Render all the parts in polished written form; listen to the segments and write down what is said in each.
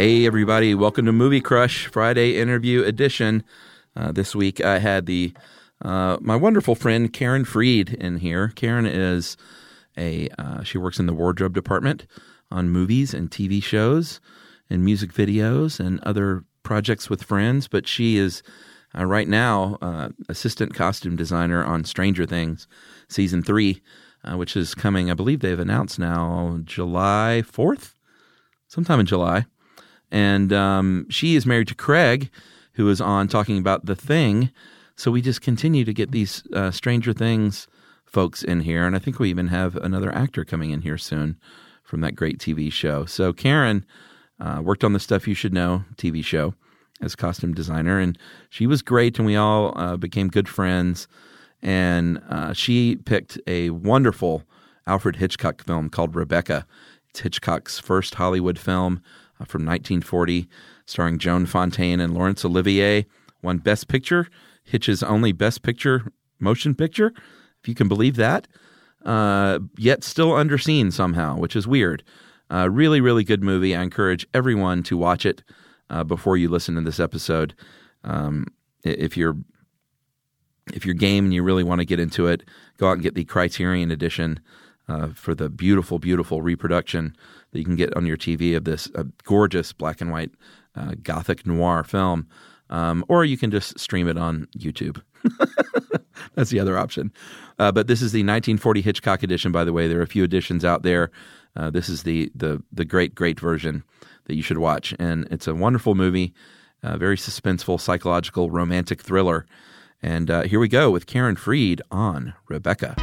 Hey, everybody. Welcome to Movie Crush Friday Interview Edition. This week I had my wonderful friend Karen Freed in here. Karen is she works in the wardrobe department on movies and TV shows and music videos and other projects with friends. But she is right now assistant costume designer on Stranger Things Season 3, which is coming, I believe they've announced now, July 4th, sometime in July. And she is married to Craig, who is on talking about The Thing. So we just continue to get these Stranger Things folks in here. And I think we even have another actor coming in here soon from that great TV show. So Karen worked on the Stuff You Should Know TV show as costume designer. And she was great, and we all became good friends. And she picked a wonderful Alfred Hitchcock film called Rebecca. It's Hitchcock's first Hollywood film from 1940, starring Joan Fontaine and Laurence Olivier. Won Best Picture, Hitch's only Best Picture motion picture, if you can believe that. Yet still underseen somehow, which is weird. Really, really good movie. I encourage everyone to watch it before you listen to this episode. If you're game and you really want to get into it, go out and get the Criterion edition for the beautiful, beautiful reproduction that you can get on your TV of this gorgeous black and white gothic noir film. Or you can just stream it on YouTube. That's the other option. But this is the 1940 Hitchcock edition, by the way. There are a few editions out there. This is the great, great version that you should watch. And it's a wonderful movie, very suspenseful, psychological, romantic thriller. And here we go with Karen Freed on Rebecca.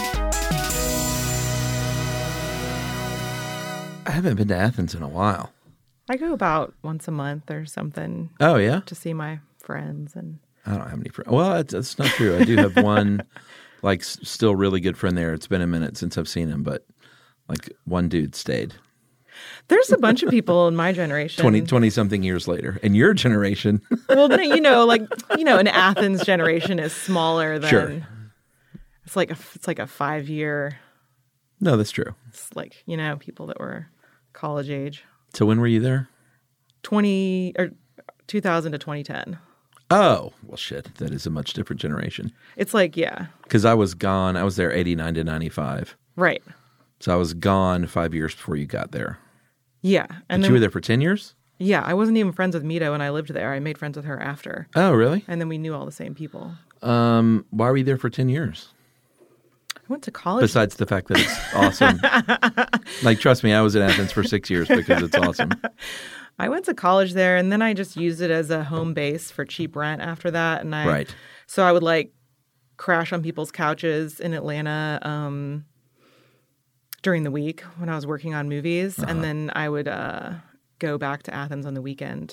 I haven't been to Athens in a while. I go about once a month or something. Oh, yeah? To see my friends. And I don't have any friends. Well, that's not true. I do have one, still really good friend there. It's been a minute since I've seen him, but, one dude stayed. There's a bunch of people in my generation. 20-something years later. And your generation. Well, an Athens generation is smaller than... Sure. It's like a 5-year... No, that's true. It's people that were college age. So when were you there? 2000 to 2010. Oh, well, shit. That is a much different generation. It's yeah. Because I was gone. I was there 89 to 95. Right. So I was gone 5 years before you got there. Yeah. But you were there for 10 years? Yeah. I wasn't even friends with Mita when I lived there. I made friends with her after. Oh, really? And then we knew all the same people. Why were you there for 10 years? I went to college. Besides the fact that it's awesome. Trust me, I was in Athens for 6 years because it's awesome. I went to college there, and then I just used it as a home base for cheap rent after that. And Right. So I would crash on people's couches in Atlanta during the week when I was working on movies. Uh-huh. And then I would go back to Athens on the weekend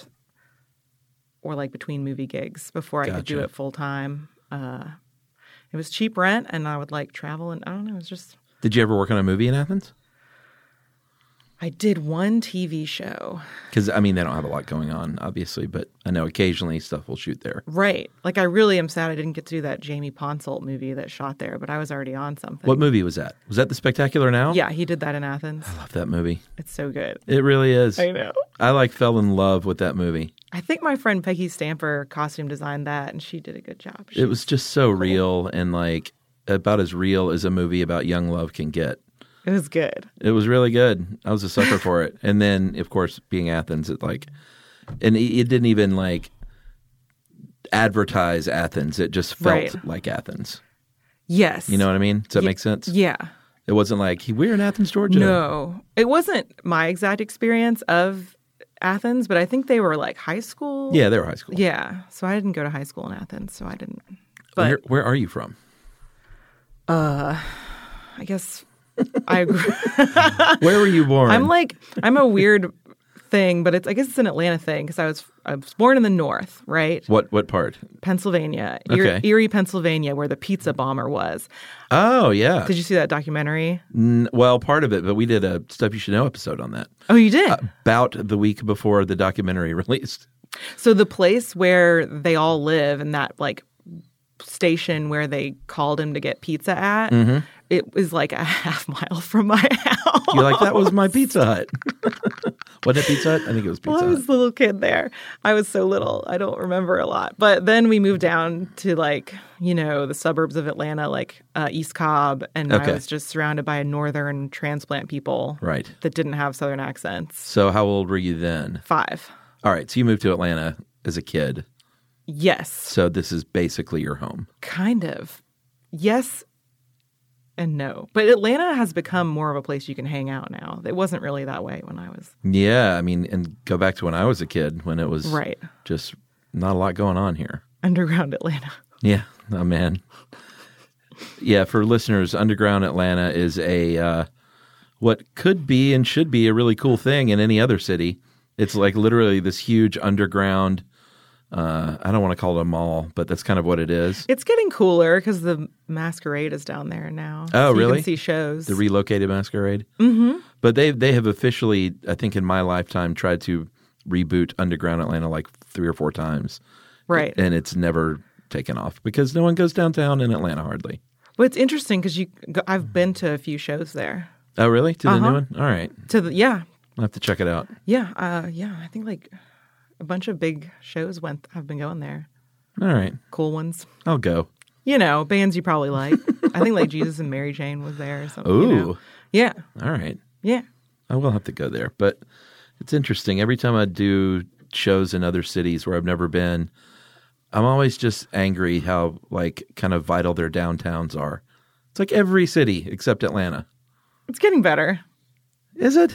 or between movie gigs before I could do it full time. It was cheap rent, and I would travel, and I don't know, it was just... Did you ever work on a movie in Athens? I did one TV show. Because, they don't have a lot going on, obviously, but I know occasionally stuff will shoot there. Right. I really am sad I didn't get to do that Jamie Ponsoldt movie that shot there, but I was already on something. What movie was that? Was that The Spectacular Now? Yeah, he did that in Athens. I love that movie. It's so good. It really is. I know. I fell in love with that movie. I think my friend Peggy Stamper costume designed that, and she did a good job. It was just so real and about as real as a movie about young love can get. It was good. It was really good. I was a sucker for it. And then, of course, being Athens, it didn't even advertise Athens. It just felt like Athens. Yes. You know what I mean? Does that make sense? Yeah. It wasn't we're in Athens, Georgia. No. It wasn't my exact experience of Athens, but I think they were high school. Yeah, they were high school. Yeah. So I didn't go to high school in Athens, so I didn't. But where are you from? I guess I Where were you born? I'm a weird thing, but I guess it's an Atlanta thing because I was born in the North, right? What part? Pennsylvania. Okay. Erie, Pennsylvania, where the pizza bomber was. Oh, yeah. Did you see that documentary? Well, part of it, but we did a Stuff You Should Know episode on that. Oh, you did? About the week before the documentary released. So the place where they all live and that station where they called him to get pizza at, it was a half mile from my house. You're that was my Pizza Hut. Wasn't it Pizza Hut? I think it was Pizza Well, I Hut. was a little kid there. I was so little. I don't remember a lot. But then we moved down to the suburbs of Atlanta, East Cobb. And Okay. I was just surrounded by northern transplant people Right. that didn't have southern accents. So how old were you then? 5. All right. So you moved to Atlanta as a kid. Yes. So this is basically your home. Kind of. Yes and no. But Atlanta has become more of a place you can hang out now. It wasn't really that way when I was. Yeah. I mean, and go back to when I was a kid when it was Right. just not a lot going on here. Underground Atlanta. Yeah. Oh, man. Yeah. For listeners, Underground Atlanta is what could be and should be a really cool thing in any other city. It's like literally this huge underground. I don't want to call it a mall, but that's kind of what it is. It's getting cooler because the Masquerade is down there now. Oh, so you really? can see shows. The relocated Masquerade. Mm-hmm. But they have officially, I think, in my lifetime, tried to reboot Underground Atlanta like 3 or 4 times, Right. and it's never taken off because no one goes downtown in Atlanta hardly. But it's interesting because I've been to a few shows there. Oh, really? To the new one? All right, Yeah. I'll have to check it out. Yeah. I think a bunch of big shows have been going there. All right, Cool ones. I'll go. Bands you probably like. I think Jesus and Mary Jane was there or something. Ooh. Yeah. All right. Yeah. I will have to go there. But it's interesting. Every time I do shows in other cities where I've never been, I'm always just angry how kind of vital their downtowns are. It's like every city except Atlanta. It's getting better. Is it?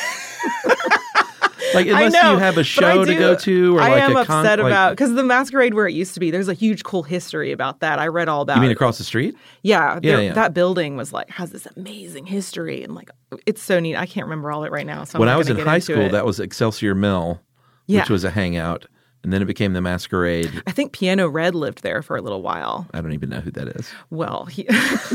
Unless know, you have a but show to go to, or I am a upset about because the Masquerade where it used to be. There's a huge cool history about that. I read all about. You mean it. across the street? Yeah, Yeah. that building was has this amazing history and it's so neat. I can't remember all it right now. So When I'm I not was in gonna get high into school, it. that was Excelsior Mill, Yeah. which was a hangout, and then it became the Masquerade. I think Piano Red lived there for a little while. I don't even know who that is. Well, he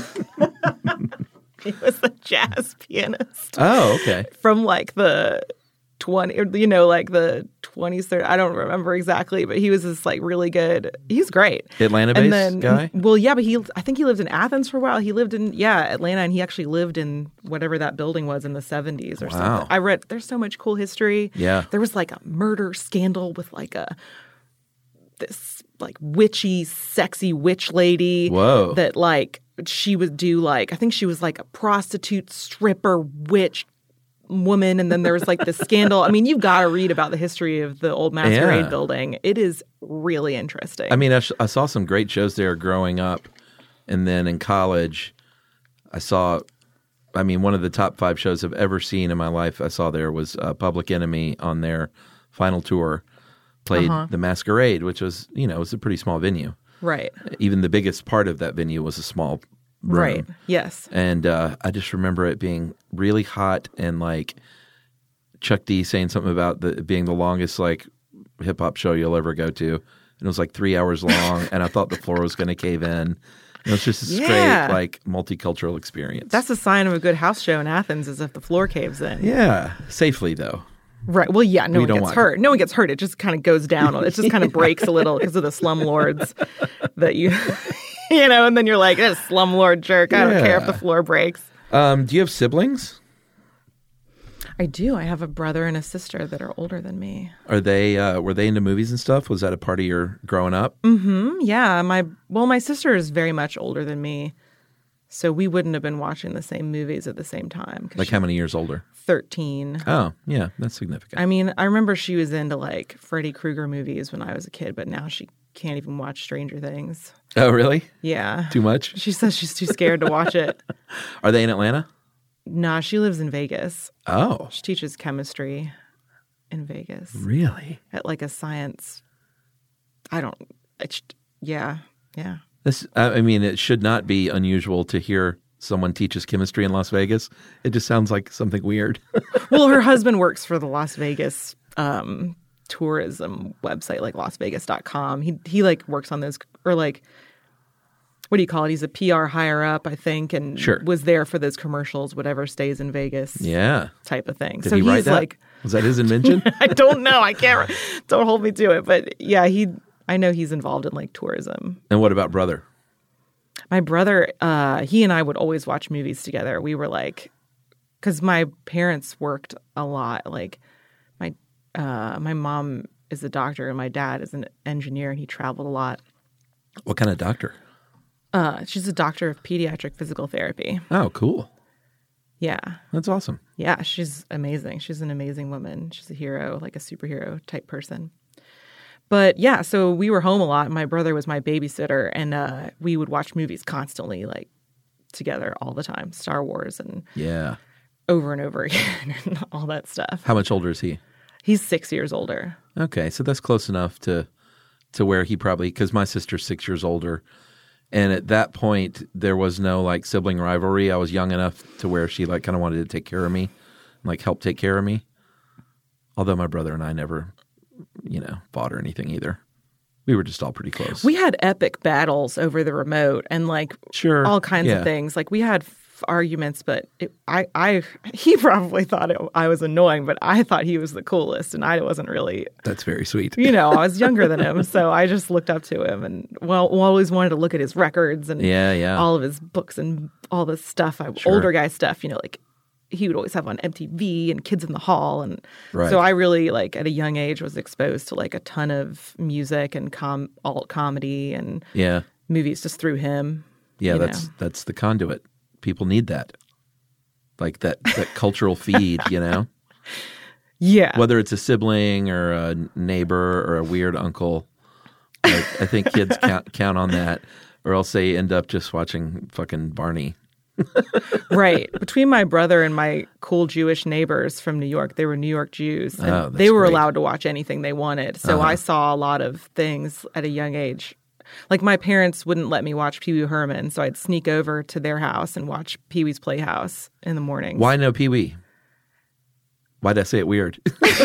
he was a jazz pianist Oh, okay. from the 20, the 20s, 30s. I don't remember exactly, but he was this really good. He's great. Atlanta-based guy? Well, yeah, but I think he lived in Athens for a while. He lived in Atlanta, and he actually lived in whatever that building was in the 70s or Wow. something. I read there's so much cool history. Yeah. There was a murder scandal with this witchy, sexy witch lady. Whoa. That she would do I think she was a prostitute, stripper, witch woman, and then there was this scandal. I mean, you've got to read about the history of the old Masquerade Yeah. building. It is really interesting. I mean, I saw some great shows there growing up, and then in college, one of the top 5 shows I've ever seen in my life I saw there was Public Enemy on their final tour, played the Masquerade, which was, it was a pretty small venue. Right. Even the biggest part of that venue was a small room. Right. Yes. And I just remember it being really hot and Chuck D saying something about it being the longest hip hop show you'll ever go to. And it was 3 hours long, and I thought the floor was going to cave in. It was just a straight multicultural experience. That's a sign of a good house show in Athens is if the floor caves in. Yeah, safely though. Right. Well, yeah, no We one don't gets want hurt. No one gets hurt. It just kind of goes down. It just kind of breaks a little because of the slumlords that you and then you're like, this slumlord jerk. I don't care if the floor breaks. Do you have siblings? I do. I have a brother and a sister that are older than me. Are they were they into movies and stuff? Was that a part of your growing up? Yeah. My sister is very much older than me. So we wouldn't have been watching the same movies at the same time. How many years older? 13. Oh, yeah, that's significant. I mean, I remember she was into Freddy Krueger movies when I was a kid, but now she can't even watch Stranger Things. Oh, really? Yeah. Too much? She says she's too scared to watch it. Are they in Atlanta? Nah, she lives in Vegas. Oh, She teaches chemistry in Vegas really? at a science. Yeah. This, it should not be unusual to hear someone teaches chemistry in Las Vegas. It just sounds like something weird. Well, her husband works for the Las Vegas tourism website, LasVegas.com. He works on those, or what do you call it? He's a PR higher up, I think, and Sure. was there for those commercials, whatever stays in Vegas Yeah. type of thing. Did So he write he's that? Was that his invention? I don't know. I can't. Don't hold me to it. But yeah, I know he's involved in tourism. And what about brother? My brother, he and I would always watch movies together. We were because my parents worked a lot. My mom is a doctor and my dad is an engineer, and he traveled a lot. What kind of doctor? She's a doctor of pediatric physical therapy. Oh, cool. Yeah. That's awesome. Yeah, she's amazing. She's an amazing woman. She's a hero, like a superhero type person. But yeah, so we were home a lot. My brother was my babysitter, and we would watch movies constantly, like together all the time. Star Wars and over and over again and all that stuff. How much older is he? He's 6 years older. Okay, so that's close enough to where he probably, because my sister's 6 years older. And at that point, there was no like sibling rivalry. I was young enough to where she like kind of wanted to take care of me, like help take care of me. Although my brother and I never, fought or anything either. We were just all pretty close. We had epic battles over the remote and like all kinds of things. Like we had arguments, but he probably thought I was annoying, but I thought he was the coolest, and I wasn't really. That's very sweet. I was younger than him, so I just looked up to him, and always wanted to look at his records and all of his books and all this stuff. Older guy stuff, like he would always have on MTV and Kids in the Hall, and so I really like at a young age was exposed to like a ton of music and alt comedy and movies just through him. Yeah, that's the conduit. People need that. Like that cultural feed, Yeah. Whether it's a sibling or a neighbor or a weird uncle, I think kids count on that, or else they end up just watching fucking Barney. Right. Between my brother and my cool Jewish neighbors from New York, they were New York Jews, and they were allowed to watch anything they wanted. So I saw a lot of things at a young age. Like my parents wouldn't let me watch Pee Wee Herman, so I'd sneak over to their house and watch Pee Wee's Playhouse in the morning. Why no Pee Wee? Why did I say it weird?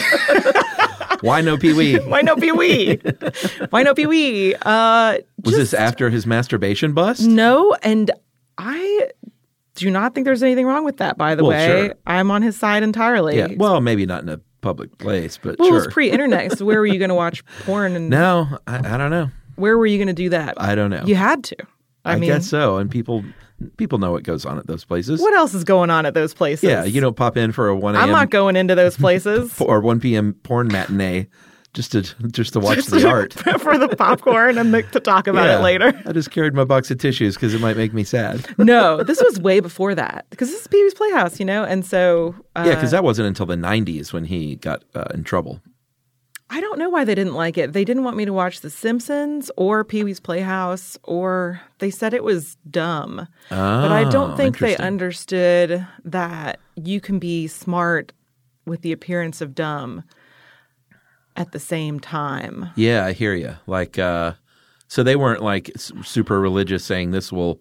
Why no Pee Wee? Why no Pee Wee? Why no Pee Wee? Was this after his masturbation bust? No, and I do not think there's anything wrong with that, by the way. Sure. I'm on his side entirely. Yeah, well, maybe not in a public place, but sure. Well, it was pre-internet, so where were you going to watch porn? And no, I don't know. Where were you going to do that? I don't know. You had to. I mean, guess so. And people know what goes on at those places. What else is going on at those places? Yeah, you don't pop in for a 1 a.m. I'm not going into those places. or 1 p.m. porn matinee just to watch the art. For the popcorn and to talk about it later. I just carried my box of tissues because it might make me sad. No, this was way before that. Because this is Pee Wee's Playhouse, and so... yeah, because that wasn't until the 90s when he got in trouble. I don't know why they didn't like it. They didn't want me to watch The Simpsons or Pee Wee's Playhouse, or they said it was dumb. But I don't think they understood that you can be smart with the appearance of dumb at the same time. Yeah, I hear you. Like, so they weren't like super religious saying this will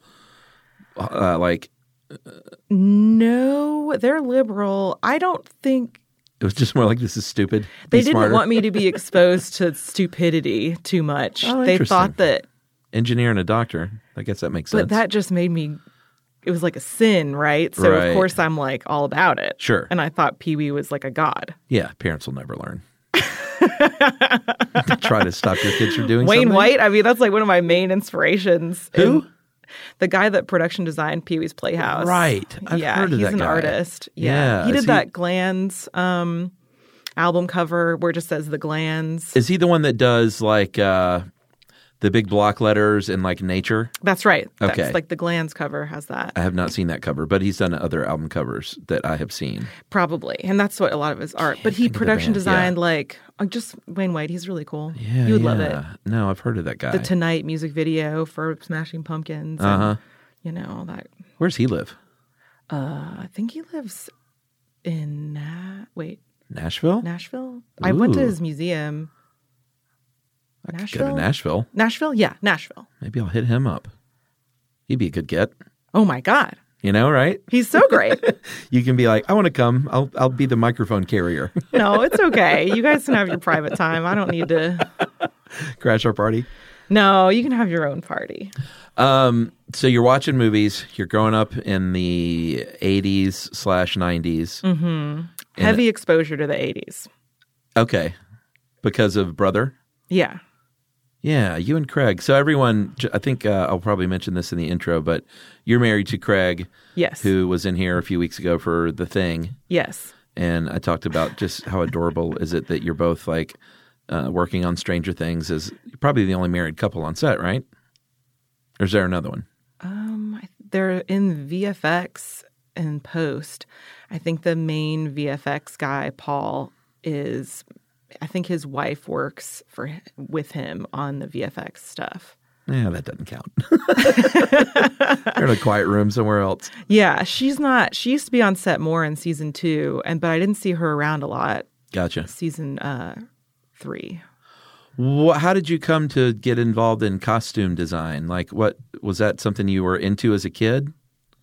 No, they're liberal. I don't think... It was just more like, this is stupid. They didn't want me to be exposed to stupidity too much. Oh, they thought that... Engineer and a doctor. I guess that makes sense. But that just made me... It was like a sin, right? So, of course, I'm like all about it. Sure. And I thought Pee Wee was like a god. Yeah, parents will never learn. Try to stop your kids from doing Wayne something. White, I mean, that's like one of my main inspirations. Who? The guy that production designed Pee Wee's Playhouse. Right. I've heard of he's that an guy. artist. Yeah. He did that Glands album cover where it just says The Glands. Is he the one that does like the big block letters in like nature? That's right. Okay. That's like the Glands cover has that. I have not seen that cover, but he's done other album covers that I have seen. Probably. And that's what a lot of his art. But he production designed like just Wayne White. He's really cool. Yeah. You would love it. No, I've heard of that guy. The Tonight music video for Smashing Pumpkins. And, all that. Where's he live? I think he lives in Nashville? Nashville? I went to his museum. Nashville? Go to Nashville. Nashville? Yeah, Nashville. Maybe I'll hit him up. He'd be a good get. Oh my God. You know, right? He's so great. You can be like, I want to come. I'll be the microphone carrier. No, it's okay. You guys can have your private time. I don't need to crash our party. No, you can have your own party. So you're watching movies. You're growing up in the 80s/90s. Mm-hmm. Heavy exposure to the 80s. Okay. Because of Brother? Yeah. Yeah, you and Craig. So everyone, I think I'll probably mention this in the intro, but you're married to Craig. Yes. Who was in here a few weeks ago for The Thing. Yes. and I talked about just how adorable is it that you're both like working on Stranger Things as probably the only married couple on set, right? Or is there another one? They're in VFX and post. I think the main VFX guy, Paul, I think his wife works with him on the VFX stuff. Yeah, that doesn't count. They're in a quiet room somewhere else. Yeah, she's not. She used to be on set more in season 2, but I didn't see her around a lot. Gotcha. Season 3. How did you come to get involved in costume design? Like, what was that something you were into as a kid?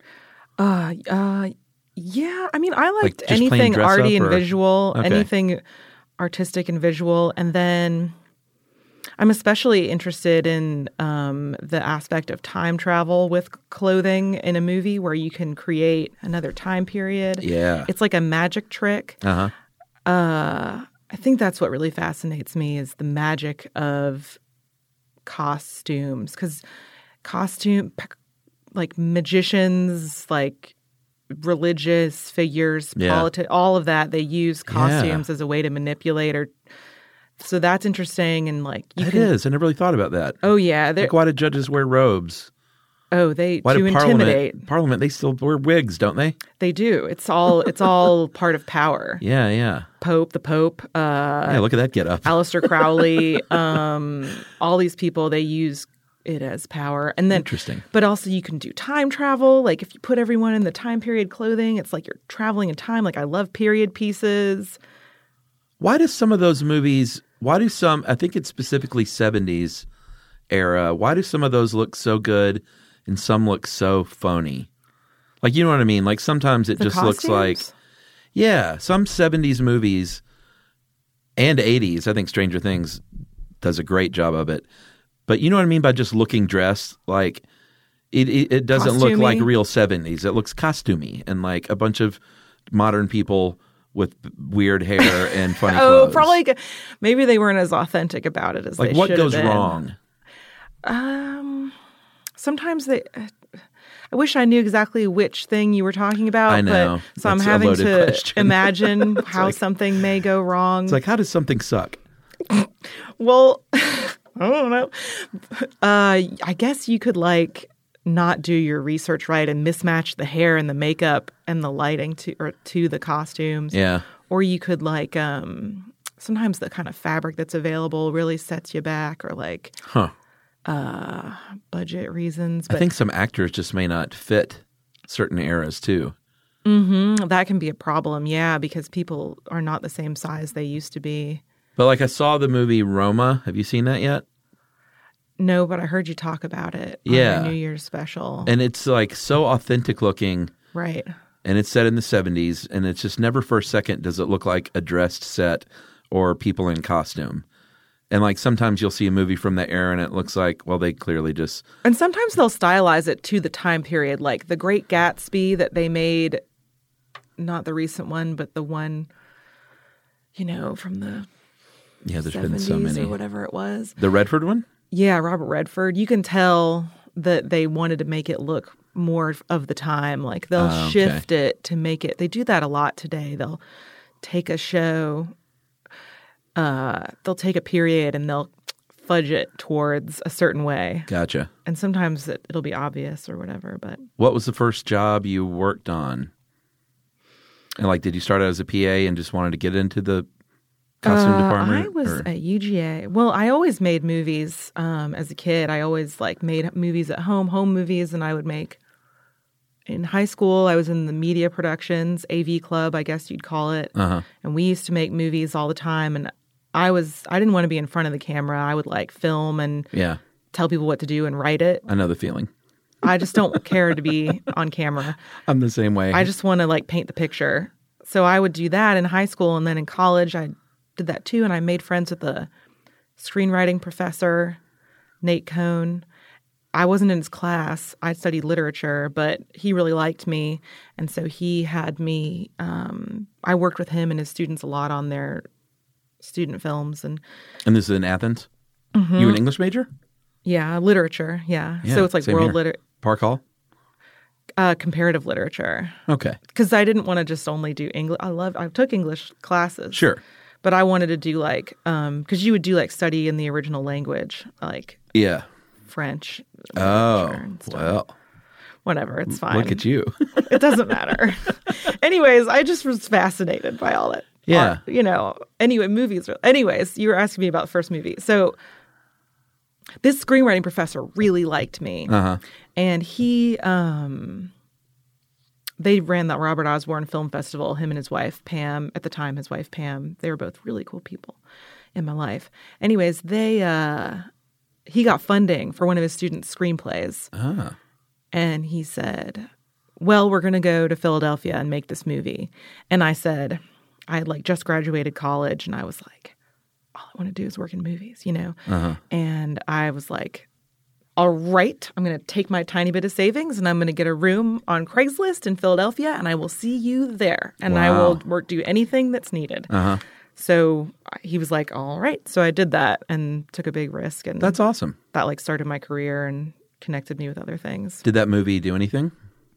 Yeah. I mean, I liked just plain anything dress arty up, and or- visual, Okay. anything artistic and visual, and then I'm especially interested in the aspect of time travel with clothing in a movie where you can create another time period. Yeah. It's like a magic trick. Uh-huh. I think that's what really fascinates me is the magic of costumes, because like magicians, like religious figures, Yeah. all of that, they use costumes as a way to manipulate so that's interesting. And like It is. I never really thought about that. Oh yeah, Like, why do judges wear robes? they Why to do intimidate. Parliament, they still wear wigs, don't they? They do. It's all part of power. Yeah. The Pope. Yeah, look at that get up. Aleister Crowley. All these people, they use it as power. And then, Interesting. But also you can do time travel. Like if you put everyone in the time period clothing, it's like you're traveling in time. Like I love period pieces. Why do some of those movies, I think it's specifically 70s era, why do some of those look so good and some look so phony? Like, you know what I mean? Like sometimes it just looks like, Costumes? yeah, some 70s movies and 80s, I think Stranger Things does a great job of it. But you know what I mean by just looking dressed? Like it doesn't look Costumey? like real 70s. It looks costumey and like a bunch of modern people with weird hair and funny clothes. Probably maybe they weren't as authentic about it as Like they what should goes have been. wrong? Sometimes I wish I knew exactly which thing you were talking about. I know. But, so I'm That's a having loaded to question. imagine how like- something may go wrong. It's like, how does something suck? Well, I don't know. I guess you could like not do your research right and mismatch the hair and the makeup and the lighting to the costumes. Yeah. Or you could like sometimes the kind of fabric that's available really sets you back, or like budget reasons. But I think some actors just may not fit certain eras too. that can be a problem, yeah, because people are not the same size they used to be. But like I saw the movie Roma. Have you seen that yet? No, but I heard you talk about it on Yeah. your New Year's special. And it's like so authentic looking, Right. and it's set in the 70s, and it's just never for a second does it look like a dressed set or people in costume. And like sometimes you'll see a movie from that era and it looks like, well, they clearly just And sometimes they'll stylize it to the time period, like The Great Gatsby that they made, not the recent one, but the one, from the there's 70s been so many. or whatever it was. The Redford one? Yeah, Robert Redford. You can tell that they wanted to make it look more of the time. Like they'll okay. shift it to make it. They do that a lot today. They'll take a show, they'll take a period and they'll fudge it towards a certain way. Gotcha. And sometimes it'll be obvious or whatever. But What was the first job you worked on? And like, did you start out as a PA and just wanted to get into the costume department? I was or- at UGA. Well, I always made movies as a kid. I always made movies at home movies, and I would make. In high school, I was in the media productions, AV club, I guess you'd call it. Uh-huh. And we used to make movies all the time. And I didn't want to be in front of the camera. I would film and Yeah, tell people what to do and write it. I know the feeling. I just don't care to be on camera. I'm the same way. I just want to paint the picture. So I would do that in high school, and then in college I did that too. And I made friends with the screenwriting professor, Nate Cohn. I wasn't in his class. I studied literature, but he really liked me. And so he had me, I worked with him and his students a lot on their student films. And And this is in Athens? Mm-hmm. You an English major? yeah, literature. Yeah. Yeah, So it's like same world here. literature. Park Hall? Comparative literature. Okay. Because I didn't want to just only do English. I took English classes. Sure. But I wanted to do like, because you would do like study in the original language, like Yeah. French. Oh, and stuff. well. Whatever, it's fine. Look at you. It doesn't matter. Anyways, I just was fascinated by all that. Yeah. Anyway, movies. Anyways, you were asking me about the first movie. So this screenwriting professor really liked me. Uh-huh. And they ran that Robert Osborne Film Festival, him and his wife, Pam. At the time, his wife, Pam. They were both really cool people in my life. Anyways, he got funding for one of his students' screenplays. Ah. And he said, well, we're going to go to Philadelphia and make this movie. And I said, I had like just graduated college and I was like, all I want to do is work in movies, Uh-huh. And I was like, all right, I'm going to take my tiny bit of savings and I'm going to get a room on Craigslist in Philadelphia and I will see you there. And I will do anything that's needed. Uh-huh. So he was like, all right. So I did that and took a big risk. And That's awesome. that like started my career and connected me with other things. Did that movie do anything?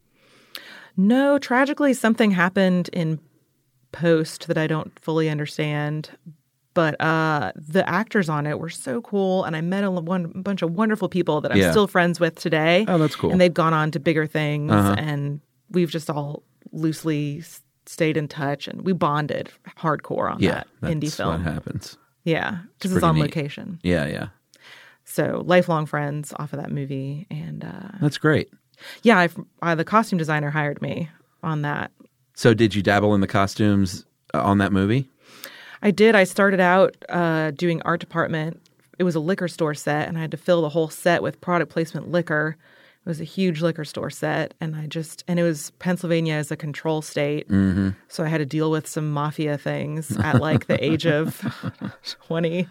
No, tragically, something happened in post that I don't fully understand. But the actors on it were so cool, and I met a bunch of wonderful people that I'm still friends with today. Oh, that's cool. And they've gone on to bigger things, and we've just all loosely stayed in touch, and we bonded hardcore on that indie film. That's what happens. Yeah, because it's on neat. location. Yeah. So lifelong friends off of that movie, and That's great. yeah, the costume designer hired me on that. So did you dabble in the costumes on that movie? I did. I started out doing art department. It was a liquor store set, and I had to fill the whole set with product placement liquor. It was a huge liquor store set, and it was Pennsylvania as a control state. Mm-hmm. So I had to deal with some mafia things at like the age of 20.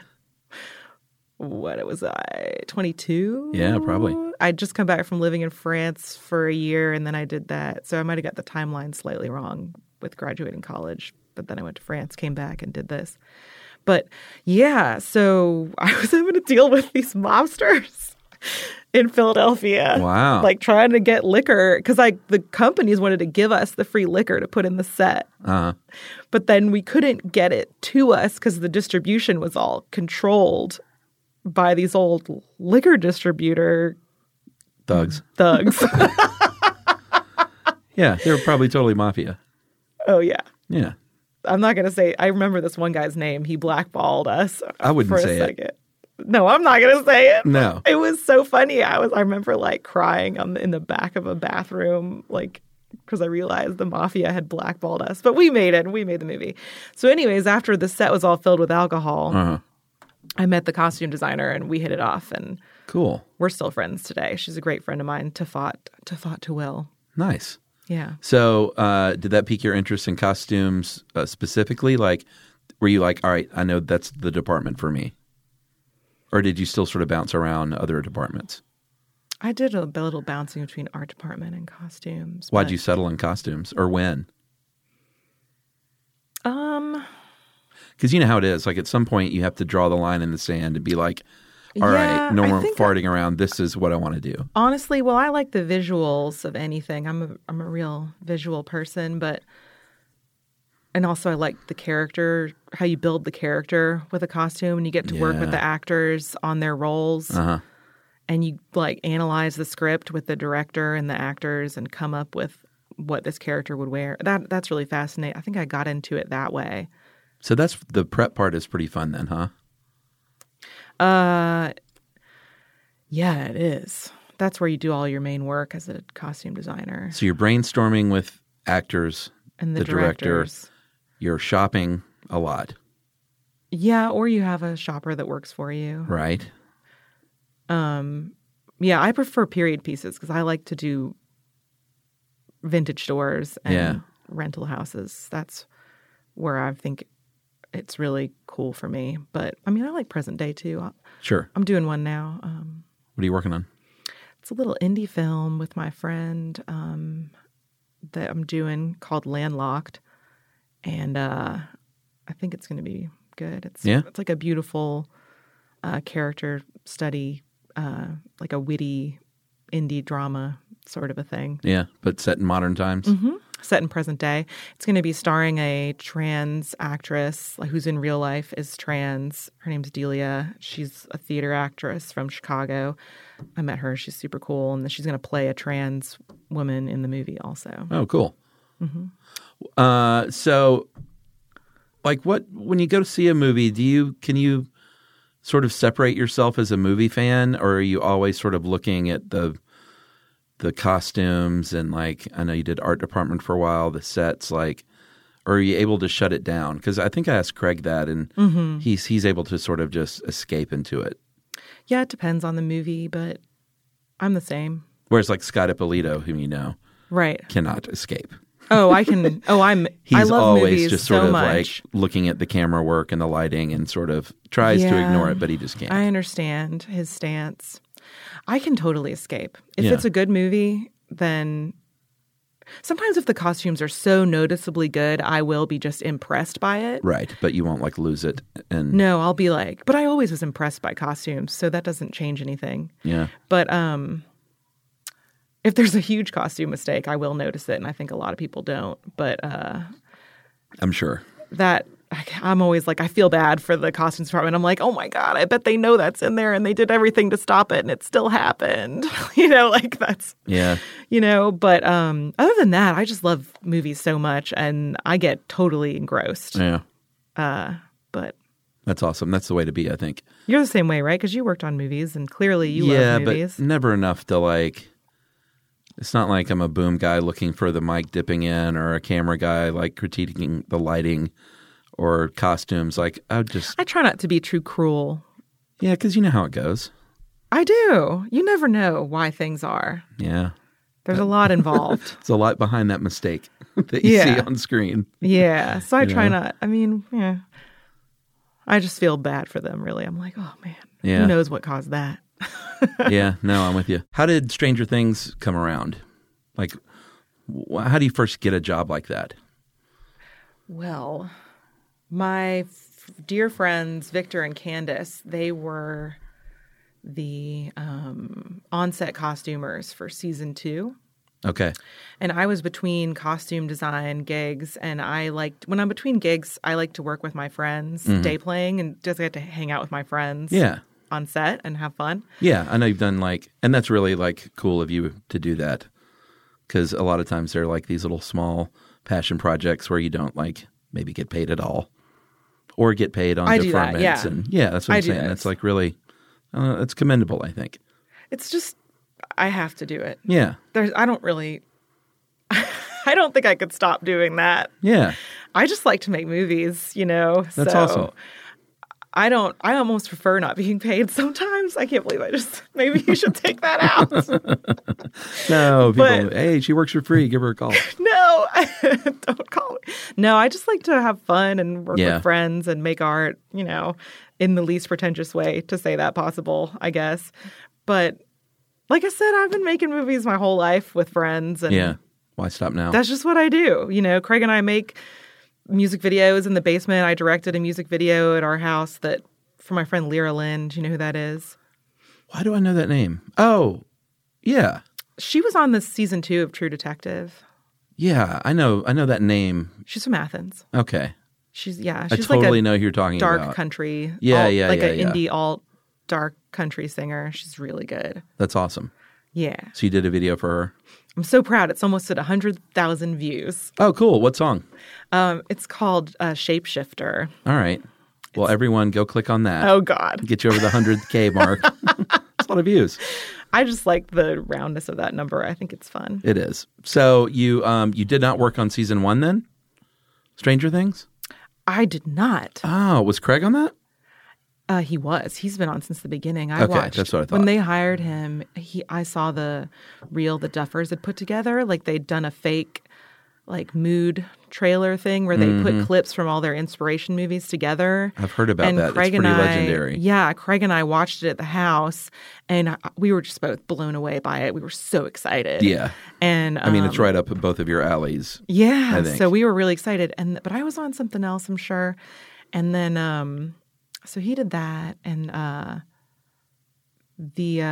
What was I? 22? Yeah, probably. I'd just come back from living in France for a year, and then I did that. So I might have got the timeline slightly wrong with graduating college. But then I went to France, came back, and did this. But yeah, so I was having to deal with these mobsters in Philadelphia. Wow. Like trying to get liquor because the companies wanted to give us the free liquor to put in the set. Uh-huh. But then we couldn't get it to us because the distribution was all controlled by these old liquor distributor Thugs. Yeah, they were probably totally mafia. Oh, yeah. Yeah. I'm not going to say, I remember this one guy's name. He blackballed us I wouldn't for a say second. it. No, I'm not going to say it. No. It was so funny. I remember like crying in the back of a bathroom, like, because I realized the mafia had blackballed us. But we made it, and we made the movie. So anyways, after the set was all filled with alcohol, I met the costume designer, and we hit it off. And Cool. we're still friends today. She's a great friend of mine, Tafat to Will. Nice. Yeah. So did that pique your interest in costumes specifically? Like, were you like, all right, I know that's the department for me? Or did you still sort of bounce around other departments? I did a little bouncing between art department and costumes. Why'd you settle in costumes, or when? Because you know how it is. Like at some point, you have to draw the line in the sand and be like, all right, no more farting around. This is what I want to do. Honestly, well, I like the visuals of anything. I'm a real visual person, and also I like the character, how you build the character with a costume, and you get to work with the actors on their roles. And you like analyze the script with the director and the actors and come up with what this character would wear. That's really fascinating. I think I got into it that way. So that's the prep part is pretty fun then, huh? Yeah, it is. That's where you do all your main work as a costume designer. So you're brainstorming with actors And the director. directors. You're shopping a lot. Yeah, or you have a shopper that works for you. Right. Yeah, I prefer period pieces because I like to do vintage stores and rental houses. That's where I think it's really cool for me. But, I mean, I like present day, too. Sure. I'm doing one now. What are you working on? It's a little indie film with my friend that I'm doing called Landlocked. And I think it's going to be good. It's like a beautiful character study, like a witty indie drama sort of a thing. Yeah, but set in modern times. Set in present day. It's going to be starring a trans actress who's in real life is trans. Her name's Delia. She's a theater actress from Chicago. I met her. She's super cool. And then she's going to play a trans woman in the movie also. Oh, cool. So, like, when you go to see a movie, can you sort of separate yourself as a movie fan, or are you always sort of looking at the costumes and, like, I know you did art department for a while, the sets, like, or are you able to shut it down? Because I think I asked Craig that, and he's able to sort of just escape into it. Yeah, it depends on the movie, but I'm the same. Whereas, like, Scott Ippolito, whom you know, right, cannot escape. Oh, I can. Oh, He's I love always movies just sort so of much. like looking at the camera work and the lighting and sort of tries to ignore it, but he just can't. I understand his stance. I can totally escape. If Yeah. it's a good movie, then sometimes if the costumes are so noticeably good, I will be just impressed by it. Right, but you won't like lose it. And No, I'll be like, but I always was impressed by costumes, so that doesn't change anything. yeah, But if there's a huge costume mistake, I will notice it, and I think a lot of people don't. But I'm sure. I'm always like, I feel bad for the costumes department. I'm like, oh my God, I bet they know that's in there, and they did everything to stop it, and it still happened. Like that's, Yeah, But other than that, I just love movies so much, and I get totally engrossed. yeah, But that's awesome. That's the way to be, I think. you're the same way, right? Because you worked on movies, and clearly you love movies. But never enough to like. It's not like I'm a boom guy looking for the mic dipping in, or a camera guy like critiquing the lighting or costumes. Like I try not to be too cruel. Yeah, because you know how it goes. I do. You never know why things are. Yeah, There's a lot involved. there's a lot behind that mistake that you see on screen. Yeah. So I try know? not. I mean, yeah. I just feel bad for them, really. I'm like, oh, man. Yeah. Who knows what caused that? Yeah, no, I'm with you. How did Stranger Things come around? Like, how do you first get a job like that? Well, my dear friends, Victor and Candace, they were the on-set costumers for season 2. Okay. And I was between costume design gigs, and when I'm between gigs, I like to work with my friends, day playing, and just get to hang out with my friends. Yeah. On set and have fun. Yeah, I know you've done and that's really cool of you to do that, because a lot of times they're like these little small passion projects where you don't maybe get paid at all, or get paid on deferments. Yeah. And that's what I'm saying. That's really, it's commendable, I think. It's just, I have to do it. Yeah. I don't think I could stop doing that. Yeah. I just like to make movies, That's awesome. I almost prefer not being paid sometimes. I can't believe maybe you should take that out. No, people, hey, she works for free. Give her a call. No, don't call me. No, I just like to have fun and work with friends and make art, in the least pretentious way, to say that possible, I guess. But like I said, I've been making movies my whole life with friends. And yeah. Why stop now? That's just what I do. Craig and I make music videos in the basement. I directed a music video at our house for my friend Lyra Lynn. Do you know who that is? Why do I know that name? Oh, yeah. She was on this season 2 of True Detective. Yeah, I know that name. She's from Athens. Okay. She's I totally know who you're talking dark about. Country. An indie alt dark country singer. She's really good. That's awesome. Yeah. So you did a video for her? I'm so proud. It's almost at 100,000 views. Oh, cool. What song? It's called Shapeshifter. All right. Well, everyone go click on that. Oh, God. Get you over the 100K mark. That's a lot of views. I just like the roundness of that number. I think it's fun. It is. So you did not work on season 1 then? Stranger Things? I did not. Oh, was Craig on that? He was. He's been on since the beginning. I Okay, watched. that's what I thought. When they hired him, I saw the reel the Duffers had put together. They'd done a fake mood trailer thing where they put clips from all their inspiration movies together. I've heard about that. Craig it's pretty and legendary. Yeah, Craig and I watched it at the house, and we were just both blown away by it. We were so excited. Yeah. And I mean, it's right up both of your alleys. Yeah. I think. So we were really excited. But I was on something else, I'm sure. And then so he did that, and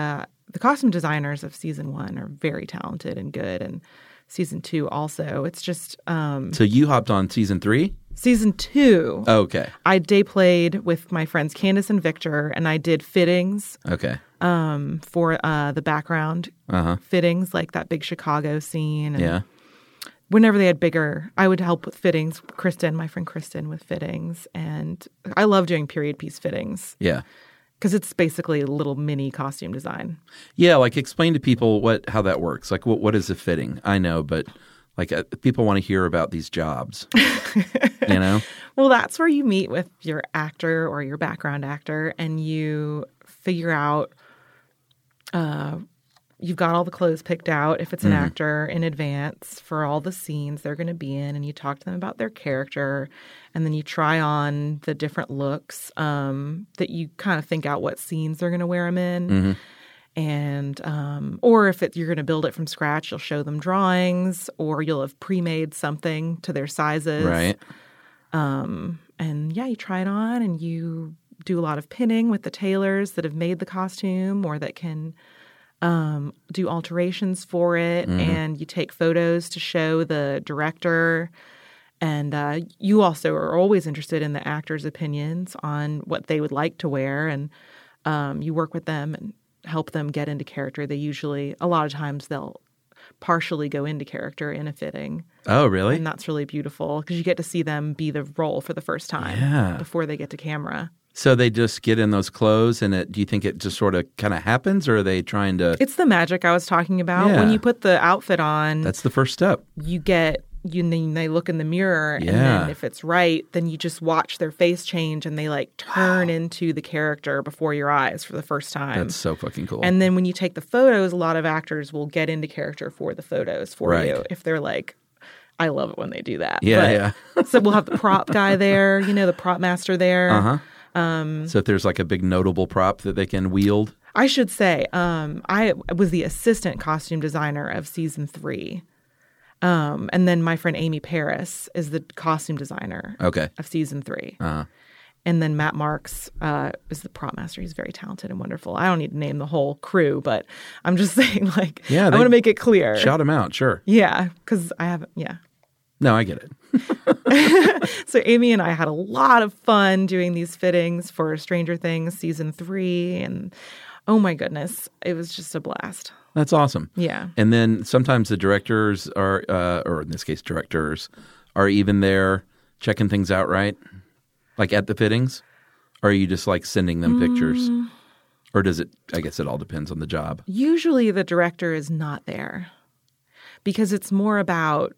the costume designers of season 1 are very talented and good, and season 2 also. It's just So you hopped on season 3? Season 2. Okay. I day played with my friends Candace and Victor, and I did fittings Okay. for the background fittings, like that big Chicago scene. And Yeah. whenever they had bigger, I would help with fittings. My friend Kristen, with fittings. And I love doing period piece fittings Yeah. because it's basically a little mini costume design. Yeah, like explain to people how that works. Like what is a fitting? I know, but like people want to hear about these jobs. You know? Well, that's where you meet with your actor or your background actor, and you figure out you've got all the clothes picked out, if it's an actor, in advance for all the scenes they're going to be in, and you talk to them about their character, and then you try on the different looks that you kind of think out what scenes they're going to wear them in. And or if you're going to build it from scratch, you'll show them drawings, or you'll have pre-made something to their sizes. Right. And yeah, you try it on, and you do a lot of pinning with the tailors that have made the costume or that can do alterations for it. And you take photos to show the director. And you also are always interested in the actors' opinions on what they would like to wear. And you work with them and help them get into character. A lot of times they'll partially go into character in a fitting. Oh, really? And that's really beautiful because you get to see them be the role for the first time before they get to camera. So they just get in those clothes, and do you think it just sort of kind of happens, or are they trying to? It's the magic I was talking about. Yeah. When you put the outfit on, That's the first step. they look in the mirror, and then if it's right, then you just watch their face change, and they like turn into the character before your eyes for the first time. That's so fucking cool. And then when you take the photos, a lot of actors will get into character for the photos for you. If they're like, I love it when they do that. Yeah. So we'll have the prop guy there, the prop master there. So if there's like a big notable prop that they can wield? I should say, I was the assistant costume designer of season 3. And then my friend Amy Paris is the costume designer of season 3. And then Matt Marks is the prop master. He's very talented and wonderful. I don't need to name the whole crew, but I'm just saying, I want to make it clear. Shout them out, sure. Yeah, because I haven't, No, I get it. So Amy and I had a lot of fun doing these fittings for Stranger Things season 3. And oh my goodness, it was just a blast. That's awesome. Yeah. And then sometimes the directors are, or in this case, directors, are even there checking things out, right? Like at the fittings? Or are you just like sending them pictures? Or does it, I guess it all depends on the job. Usually the director is not there because it's more about,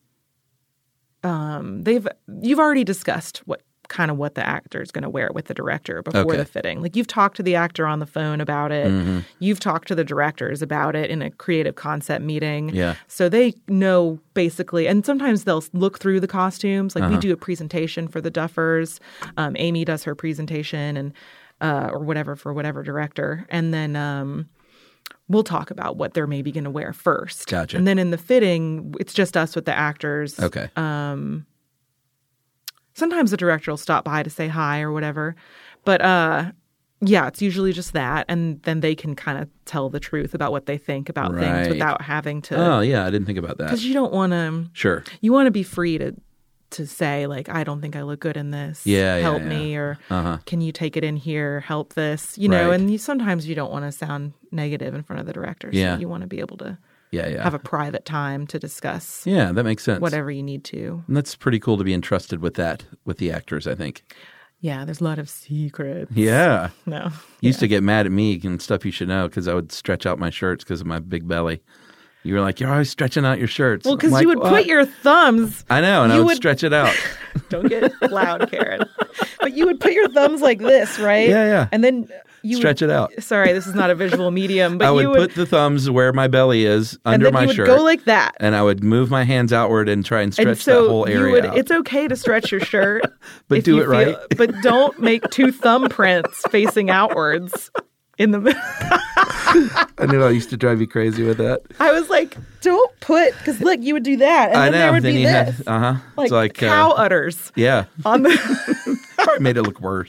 you've already discussed what the actor is going to wear with the director before the fitting. Like you've talked to the actor on the phone about it. You've talked to the directors about it in a creative concept meeting. Yeah. So they know basically, and sometimes they'll look through the costumes. Like we do a presentation for the Duffers. Amy does her presentation and or whatever for whatever director. And then we'll talk about what they're maybe going to wear first. Gotcha. And then in the fitting, it's just us with the actors. Okay. Sometimes the director will stop by to say hi or whatever. But it's usually just that. And then they can kind of tell the truth about what they think about things without having to. Oh, yeah. I didn't think about that. Because you don't want to. Sure. You want to be free to say, like, I don't think I look good in this. Help me. Or can you take it in here? Help this. know, and sometimes you don't want to sound negative in front of the director. So you want to be able to. Have a private time to discuss. Yeah, that makes sense. Whatever you need to. And that's pretty cool to be entrusted with that with the actors, I think. Yeah, there's a lot of secrets. Yeah. No. You used to get mad at me and stuff you should know because I would stretch out my shirts because of my big belly. You were like, you're always stretching out your shirts. Well, because you would put your thumbs. I know, and I would stretch it out. Don't get loud, Karen. But you would put your thumbs like this, right? Yeah. And then you stretch it out. Sorry, this is not a visual medium, but I would put the thumbs where my belly is under my shirt. And then you would go like that. And I would move my hands outward and try and stretch that whole area out. It's okay to stretch your shirt. But do it right. But don't make 2 thumb prints facing outwards in the middle. I knew I used to drive you crazy with that. I was like, don't put, because look, you would do that. And then there would be this. It's like cow udders. Yeah. On the Probably made it look worse.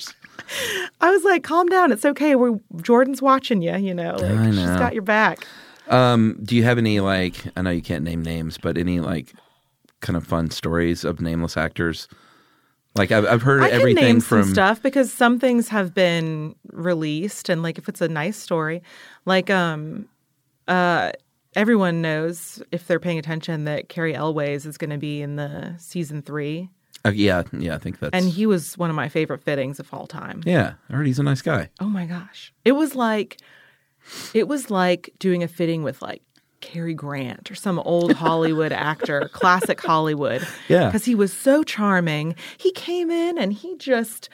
I was like, calm down. It's okay. Jordan's watching you, you know. Like, I know. She's got your back. Do you have any, like, I know you can't name names, but any, like, kind of fun stories of nameless actors? Like, I've heard everything I can name from some stuff because some things have been released, and like if it's a nice story, like everyone knows if they're paying attention that Cary Elwes is going to be in the season 3. Yeah, I think that's... And he was one of my favorite fittings of all time. Yeah, I heard he's a nice guy. Oh my gosh. It was like doing a fitting with like Cary Grant or some old Hollywood actor, classic Hollywood. Yeah. Because he was so charming. He came in and he just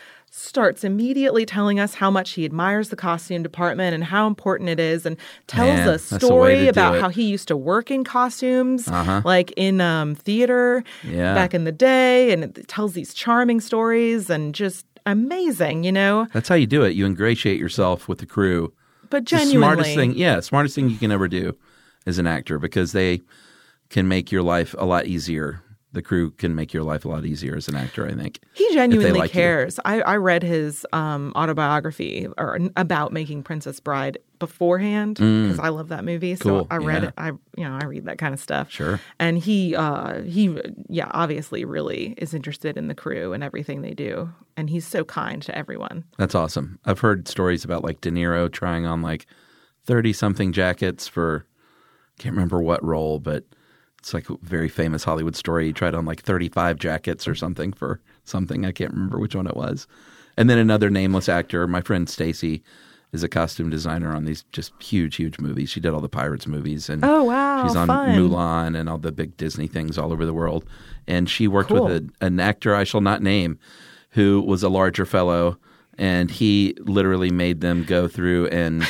starts immediately telling us how much he admires the costume department and how important it is, and tells a story about how he used to work in costumes, like in theater back in the day, and it tells these charming stories and just amazing, you know? That's how you do it. You ingratiate yourself with the crew. But genuinely. Smartest thing you can ever do as an actor, because they can make your life a lot easier. The crew can make your life a lot easier as an actor, I think. He genuinely cares. I read his autobiography about making Princess Bride beforehand because I love that movie. So I read it. I read that kind of stuff. Sure. And he obviously really is interested in the crew and everything they do. And he's so kind to everyone. That's awesome. I've heard stories about like De Niro trying on like 30-something jackets for, can't remember what role, but it's like a very famous Hollywood story. He tried on like 35 jackets or something for something. I can't remember which one it was. And then another nameless actor, my friend Stacy, is a costume designer on these just huge, huge movies. She did all the Pirates movies. And oh, wow. She's on fun. Mulan and all the big Disney things all over the world. And she worked with an actor I shall not name who was a larger fellow. And he literally made them go through and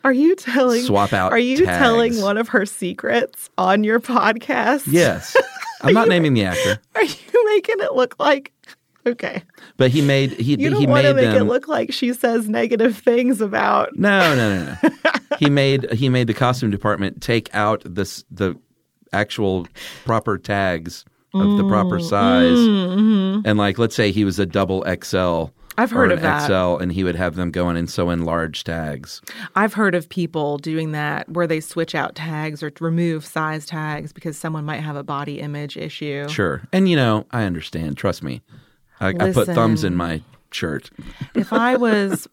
swap out tags. Telling one of her secrets on your podcast? Yes. I'm not naming the actor. Are you making it look like... Okay. But he made you don't want to make it look like she says negative things about... No. He made the costume department take out the actual proper tags of the proper size. Mm-hmm. And like, let's say he was a double XL. I've heard of that. XL, and he would have them go in and sew in large tags. I've heard of people doing that where they switch out tags or remove size tags because someone might have a body image issue. Sure. And, I understand. Trust me. I put thumbs in my shirt. If I was,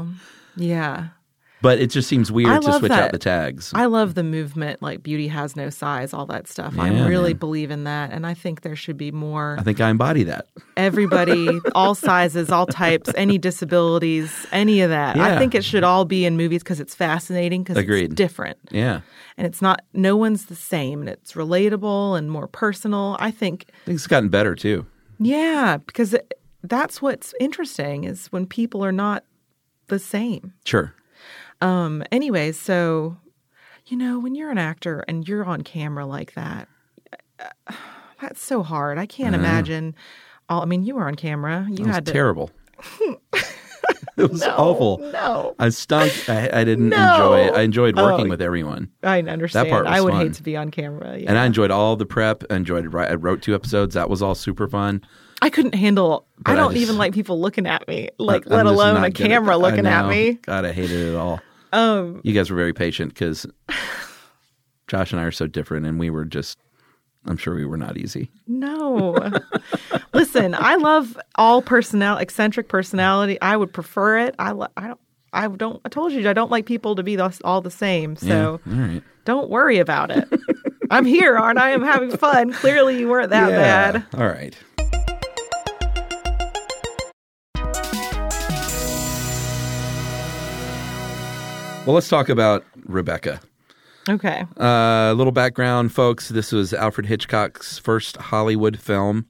yeah. But it just seems weird to switch out the tags. I love the movement, like beauty has no size, all that stuff. Yeah, I really believe in that. And I think there should be more. I think I embody that. Everybody, all sizes, all types, any disabilities, any of that. Yeah. I think it should all be in movies because it's fascinating, because it's different. Yeah. And it's not, no one's the same. And it's relatable and more personal. I think it's gotten better too. Yeah, because that's what's interesting is when people are not the same. Sure. Anyways, so, when you're an actor and you're on camera like that, that's so hard. I can't imagine. You were on camera. You had to. Terrible. It was awful. No. I stunk. I didn't enjoy it. I enjoyed working with everyone. I understand. That part was I would fun. hate to be on camera. Yeah. And I enjoyed all the prep. I wrote 2 episodes. That was all super fun. I couldn't handle. I don't even like people looking at me, let alone a camera looking at me. God, I hated it all. You guys were very patient because Josh and I are so different, and we were just. I'm sure we were not easy. No. Listen, I love all eccentric personality. I would prefer it. I told you I don't like people to be all the same. So Don't worry about it. I'm here, aren't I? I'm having fun. Clearly you weren't that bad. All right. Well, let's talk about Rebecca. Okay. A little background, folks. This was Alfred Hitchcock's first Hollywood film,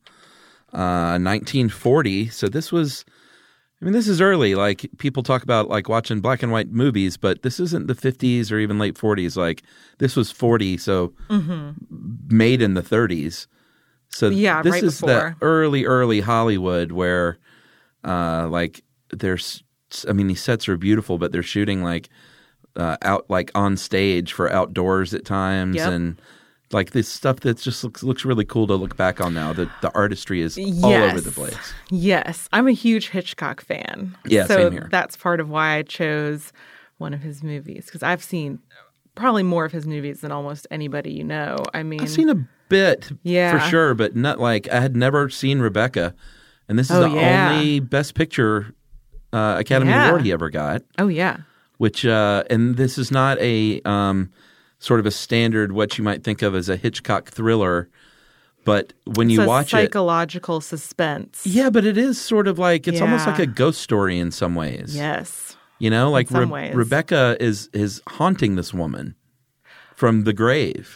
1940. So this was, this is early. Like, people talk about, like, watching black and white movies, but this isn't the 50s or even late 40s. Like, this was 40, so made in the 30s. So this right is before. the early Hollywood where, there's, these sets are beautiful, but they're shooting, like, out like on stage for outdoors at times, and Like this stuff that just looks really cool to look back on now. The artistry is all Yes. over the place. Yes. I'm a huge Hitchcock fan. Yeah, so same here. that's part of why I chose one of his movies, because I've seen probably more of his movies than almost anybody you know. I mean, I've seen a bit Yeah. for sure, but not like I had never seen Rebecca, and this is Oh, the yeah. only Best Picture Academy Yeah. Award he ever got. oh, yeah. Which and this is not a sort of a standard what you might think of as a Hitchcock thriller, but when It's you a watch it, psychological suspense. yeah, but it is sort of like it's almost Yeah. like a ghost story in some ways. Yes. You know, like some ways. Rebecca is haunting this woman from the grave.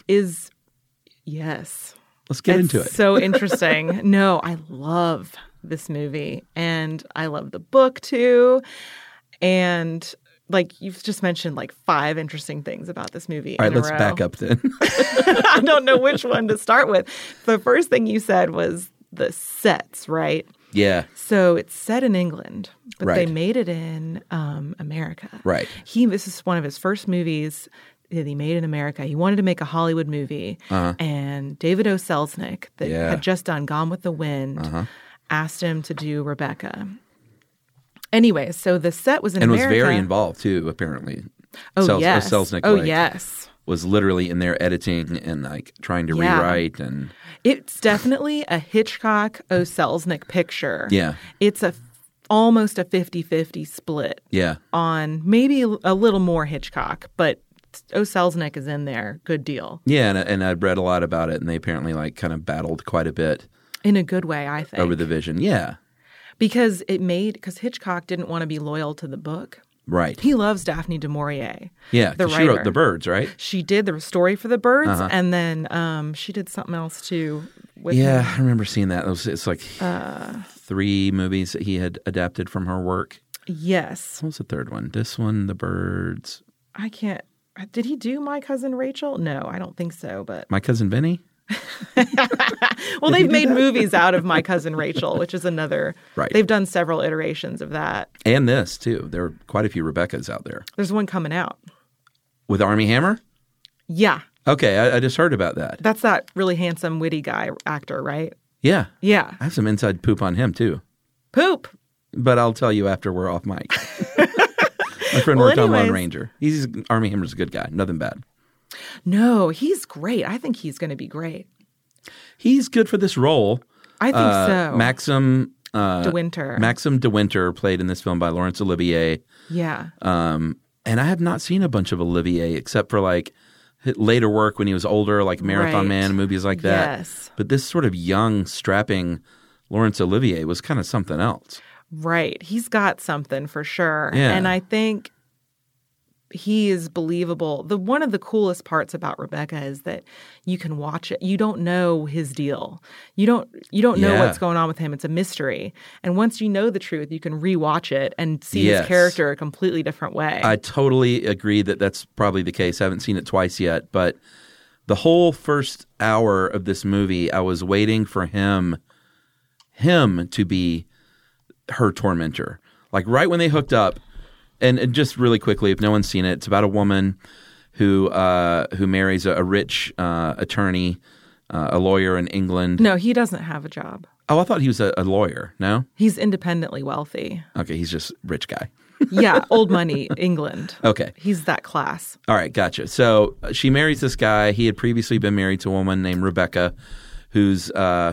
Yes. Let's get It's into it. so interesting. No, I love this movie, and I love the book too. And like you've just mentioned, like 5 interesting things about this movie. All right, in a let's row. back up then. I don't know which one to start with. The first thing you said was the sets, right? Yeah, So it's set in England, but they Right. made it in America. right. This is one of his first movies that he made in America. He wanted to make a Hollywood movie, and David O. Selznick, that Yeah. had just done Gone with the Wind, asked him to do Rebecca. Anyway, so the set was in And America. was very involved too, apparently. Oh, yes. Selznick, Oh, like, yes. was literally in there editing and like trying to Yeah. rewrite and It's definitely a Hitchcock O. Selznick picture. yeah, It's almost a 50-50 split yeah. on maybe a little more Hitchcock, but O. Selznick is in there. Good deal. Yeah, and I'd read a lot about it, and they apparently like kind of battled quite a bit In a good way, I think. over the vision. Yeah, Because Hitchcock didn't want to be loyal to the book. right. He loves Daphne du Maurier. Yeah, the 'cause she writer. wrote The Birds, right? She did the story for the birds, Uh-huh. and then she did something else too. With Yeah, him. I remember seeing that. It's like 3 movies that he had adapted from her work. Yes. What was the third one? This one, The Birds. I can't. Did he do My Cousin Rachel? No, I don't think so. But My Cousin Vinny? well, they've made movies out of My Cousin Rachel, which is another. Right. They've done several iterations of that. And this, too. There are quite a few Rebeccas out there. There's one coming out. With Armie Hammer? Yeah, Okay, I just heard about that. that's that really handsome, witty guy actor, right? Yeah. Yeah. I have some inside poop on him, too. Poop. But I'll tell you after we're off mic. My friend Well, worked on Lone anyways. Ranger. Armie Hammer's a good guy. Nothing bad. No, he's great. I think he's going to be great. He's good for this role. I think so. Maxim De Winter. Maxim De Winter, played in this film by Laurence Olivier. Yeah. And I have not seen a bunch of Olivier except for like later work when he was older, like Marathon Right. Man, movies like that. Yes. But this sort of young, strapping Laurence Olivier was kind of something else. Right. He's got something for sure. Yeah. And I think he is believable. One of the coolest parts about Rebecca is that you can watch it. You don't know his deal. You don't know Yeah. what's going on with him. It's a mystery. And once you know the truth, you can rewatch it and see Yes. his character a completely different way. I totally agree that that's probably the case. I haven't seen it twice yet, but the whole first hour of this movie, I was waiting for him to be her tormentor. Like right when they hooked up, and just really quickly, if no one's seen it, it's about a woman who marries a rich attorney, a lawyer in England. No, he doesn't have a job. Oh, I thought he was a lawyer. No? He's independently wealthy. Okay, he's just rich guy. Yeah, old money, England. Okay. He's that class. All right, gotcha. So she marries this guy. He had previously been married to a woman named Rebecca, who's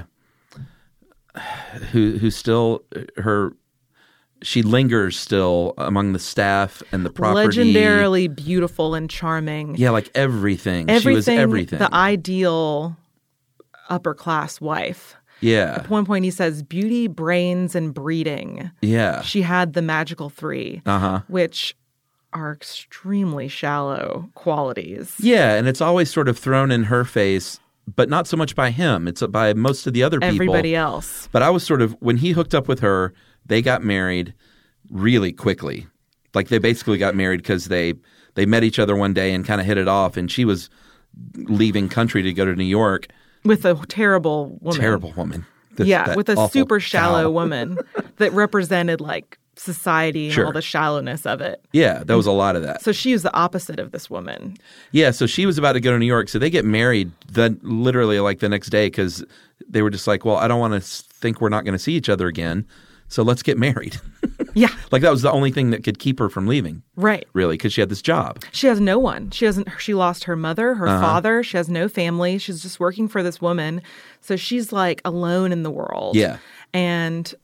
still she lingers still among the staff and the property. Legendarily beautiful and charming. Yeah, like everything. She was everything. The ideal upper class wife. Yeah. At one point he says beauty, brains, and breeding. Yeah. She had the magical 3, which are extremely shallow qualities. Yeah, and it's always sort of thrown in her face, but not so much by him. It's by most of the other people. Everybody else. But I was sort of, when he hooked up with her, they got married really quickly. Like they basically got married because they met each other one day and kind of hit it off, and she was leaving country to go to New York. With a terrible woman. Terrible woman. Yeah, with a awful, super shallow foul. woman that represented like society and Sure. all the shallowness of it. Yeah, that was a lot of that. So she was the opposite of this woman. Yeah, so she was about to go to New York. So they get married literally like the next day because they were just like, well, I don't want to think we're not going to see each other again. So let's get married. Yeah. Like that was the only thing that could keep her from leaving, Right. really, because she had this job. She has no one. She lost her mother, her father. She has no family. She's just working for this woman. So she's like alone in the world. Yeah. And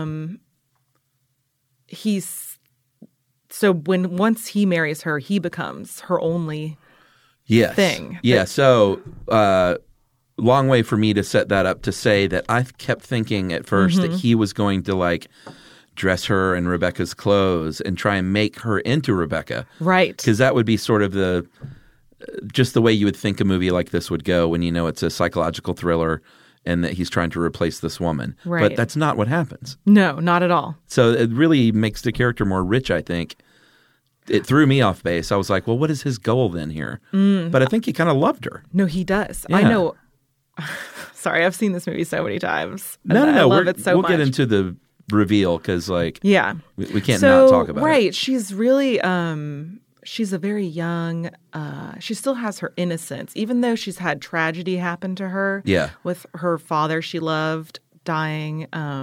once he marries her, he becomes her only Yes. thing. Yeah. So long way for me to set that up to say that I kept thinking at first that he was going to like dress her in Rebecca's clothes and try and make her into Rebecca. Right. Because that would be sort of just the way you would think a movie like this would go when you know it's a psychological thriller and that he's trying to replace this woman. Right. But that's not what happens. No, not at all. So it really makes the character more rich, I think. It threw me off base. I was like, well, what is his goal then here? But I think he kind of loved her. No, he does. Yeah. I know. Sorry, I've seen this movie so many times. No. I love it so we'll much. get into the reveal because, like, Yeah. we can't not talk about it. Right. She's really she's a very young she still has her innocence, even though she's had tragedy happen to her. Yeah. With her father she loved dying.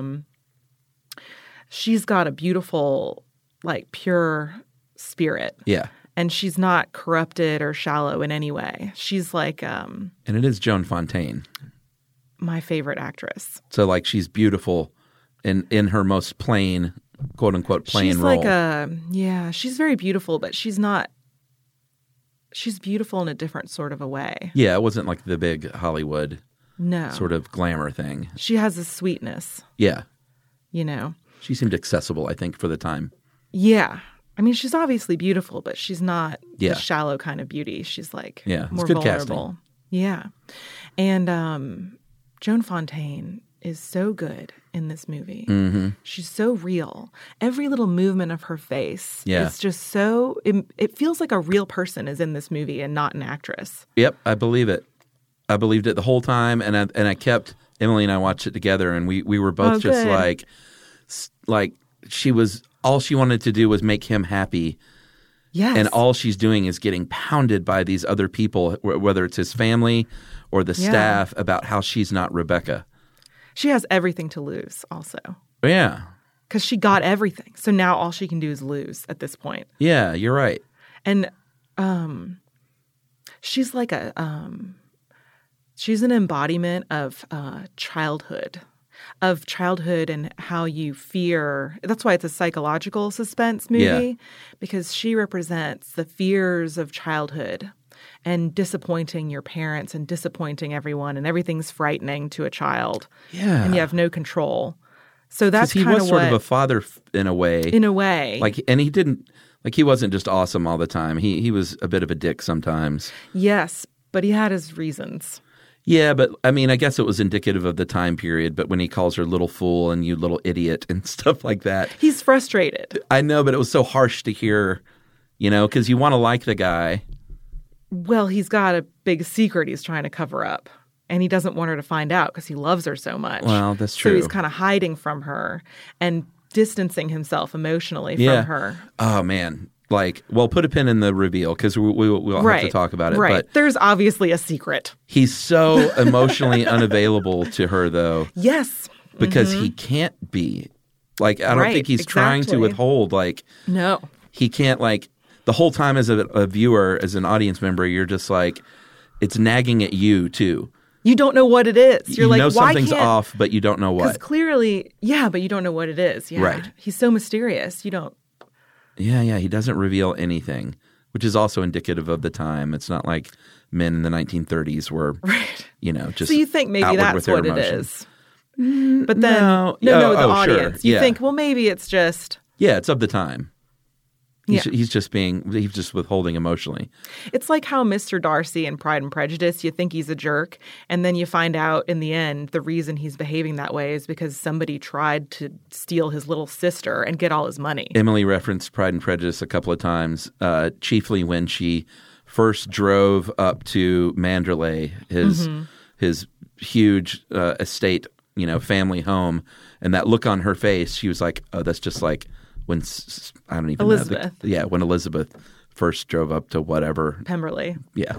She's got a beautiful, like, pure spirit. Yeah. And she's not corrupted or shallow in any way. She's like And it is Joan Fontaine. my favorite actress. So, like, she's beautiful in her most plain, quote unquote, plain She's role. like she's very beautiful, but she's beautiful in a different sort of a way. Yeah, it wasn't like the big Hollywood No. sort of glamour thing. She has a sweetness, Yeah. you know. She seemed accessible, I think, for the time. Yeah. I mean, she's obviously beautiful, but she's not Yeah. the shallow kind of beauty. She's like Yeah, it's more good vulnerable. casting. Yeah. And Joan Fontaine is so good in this movie. Mm-hmm. She's so real. Every little movement of her face Yeah. is just so it feels like a real person is in this movie and not an actress. Yep, I believe it. I believed it the whole time, and I kept Emily and I watched it together, and we were both just good. like she was all she wanted to do was make him happy, Yes. and all she's doing is getting pounded by these other people, whether it's his family or the Yeah. staff, about how she's not Rebecca. She has everything to lose also. Yeah, Because she got everything. So now all she can do is lose at this point. yeah, you're right. And she's like she's an embodiment of childhood and how you fear. That's why it's a psychological suspense movie, Yeah. because she represents the fears of childhood and disappointing your parents and disappointing everyone, and everything's frightening to a child. Yeah, And you have no control. So that's he kind was of sort what, of a father in a way. in a way. Like, and he didn't he wasn't just awesome all the time. He was a bit of a dick sometimes. Yes, but he had his reasons. Yeah, but I mean, I guess it was indicative of the time period. But when he calls her little fool and you little idiot and stuff like that, He's frustrated. I know, but it was so harsh to hear, because you want to like the guy. Well, he's got a big secret he's trying to cover up, and he doesn't want her to find out because he loves her so much. Well, that's So true. he's kind of hiding from her and distancing himself emotionally Yeah. from her. Oh man, put a pin in the reveal because we'll have to talk about it. Right. But There's obviously a secret. he's so emotionally unavailable to her, though, Yes. because he can't be. Like, I don't Right, think he's trying to exactly. withhold. Like, No. he can't, like, the whole time as a viewer, as an audience member, you're just like, it's nagging at you too. You don't know what it is. You're you like, know why something's can't... off, but you don't know Because what. clearly, but you don't know what it is. Yeah. Right. He's so mysterious. You don't. Yeah, he doesn't reveal anything, which is also indicative of the time. It's not like men in the 1930s were, Right. just So you think maybe outward that's with their what it emotion. is. But then, No. the Oh, sure. audience. You Yeah. think, well, maybe it's just... Yeah, it's of the time. He's Yeah. he's just withholding emotionally. It's like how Mr. Darcy in Pride and Prejudice, you think he's a jerk, and then you find out in the end the reason he's behaving that way is because somebody tried to steal his little sister and get all his money. Emily referenced Pride and Prejudice a couple of times, chiefly when she first drove up to Manderley, his huge estate, family home, and that look on her face, she was like, oh, that's just like when I don't even Elizabeth. know. When Elizabeth first drove up to whatever. Pemberley. Yeah.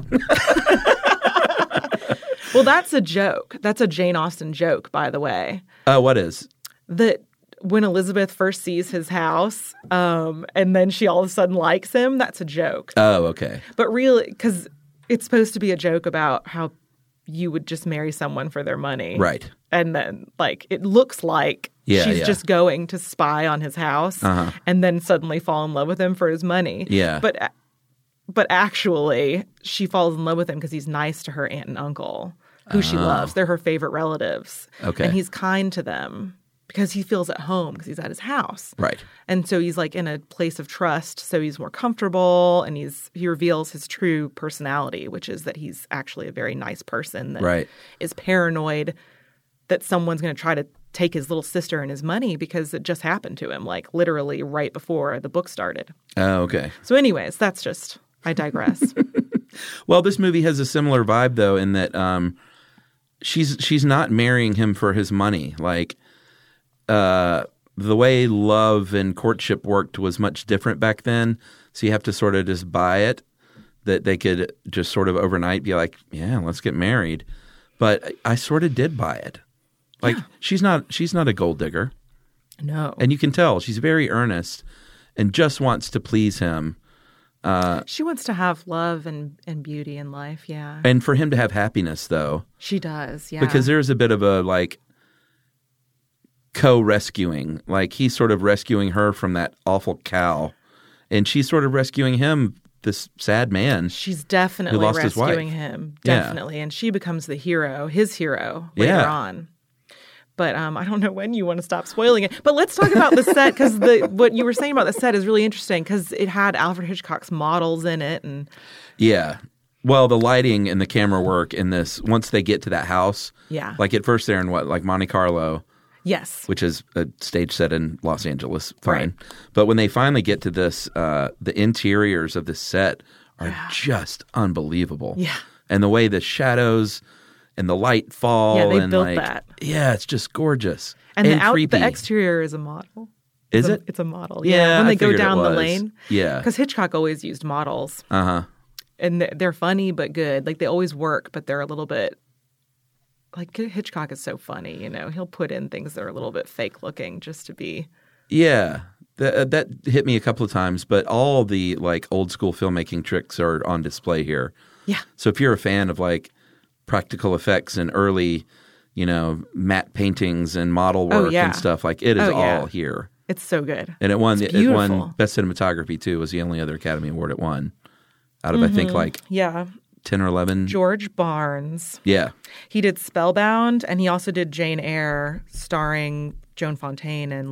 Well, that's a joke. That's a Jane Austen joke, by the way. What is? That when Elizabeth first sees his house, and then she all of a sudden likes him, that's a joke. Oh, okay. But really, because it's supposed to be a joke about how you would just marry someone for their money. Right. And then, like, it looks like she's just going to spy on his house and then suddenly fall in love with him for his money. Yeah. But actually, she falls in love with him because he's nice to her aunt and uncle, who she loves. They're her favorite relatives. Okay. And he's kind to them because he feels at home because he's at his house. Right. And so he's like in a place of trust, so he's more comfortable, and he reveals his true personality, which is that he's actually a very nice person that is paranoid that someone's going to try to take his little sister and his money because it just happened to him, like literally right before the book started. Oh, okay. So anyways, that's just, I digress. Well, this movie has a similar vibe, though, in that she's not marrying him for his money. Like, the way love and courtship worked was much different back then. So you have to sort of just buy it, that they could just sort of overnight be like, yeah, let's get married. But I sort of did buy it. Like, she's not a gold digger. No. And you can tell she's very earnest and just wants to please him. She wants to have love and beauty in life, yeah. And for him to have happiness, though. She does, yeah. Because there's a bit of a, like, co-rescuing. Like, he's sort of rescuing her from that awful cow. And she's sort of rescuing him, this sad man. She's definitely lost his wife. rescuing him. Definitely. Yeah. And she becomes the hero, his hero, later on. But I don't know when you want to stop spoiling it. But let's talk about the set, because what you were saying about the set is really interesting, because it had Alfred Hitchcock's models in it. And yeah. Well, the lighting and the camera work in this, once they get to that house, like at first they're in Monte Carlo. Yes. Which is a stage set in Los Angeles. Fine. Right. But when they finally get to this, the interiors of the set are just unbelievable. Yeah. And the way the shadows and the light fall. Yeah, they and built that. Yeah, it's just gorgeous. And creepy. The exterior is a model. Is it? It's a model. Yeah. When I they go figured down it the was. lane. Yeah. Because Hitchcock always used models. Uh-huh. And they're funny but good. Like, they always work, but they're a little bit... Like, Hitchcock is so funny, you know. He'll put in things that are a little bit fake looking just to be... Yeah. That hit me a couple of times, but all the, like, old school filmmaking tricks are on display here. Yeah. So if you're a fan of, like, practical effects and early, matte paintings and model work and stuff, like, it is all here. It's so good. And it won beautiful. Best Cinematography, too. Was the only other Academy Award it won. Out of, I think, like 10 or 11. George Barnes. Yeah. He did Spellbound, and he also did Jane Eyre, starring Joan Fontaine and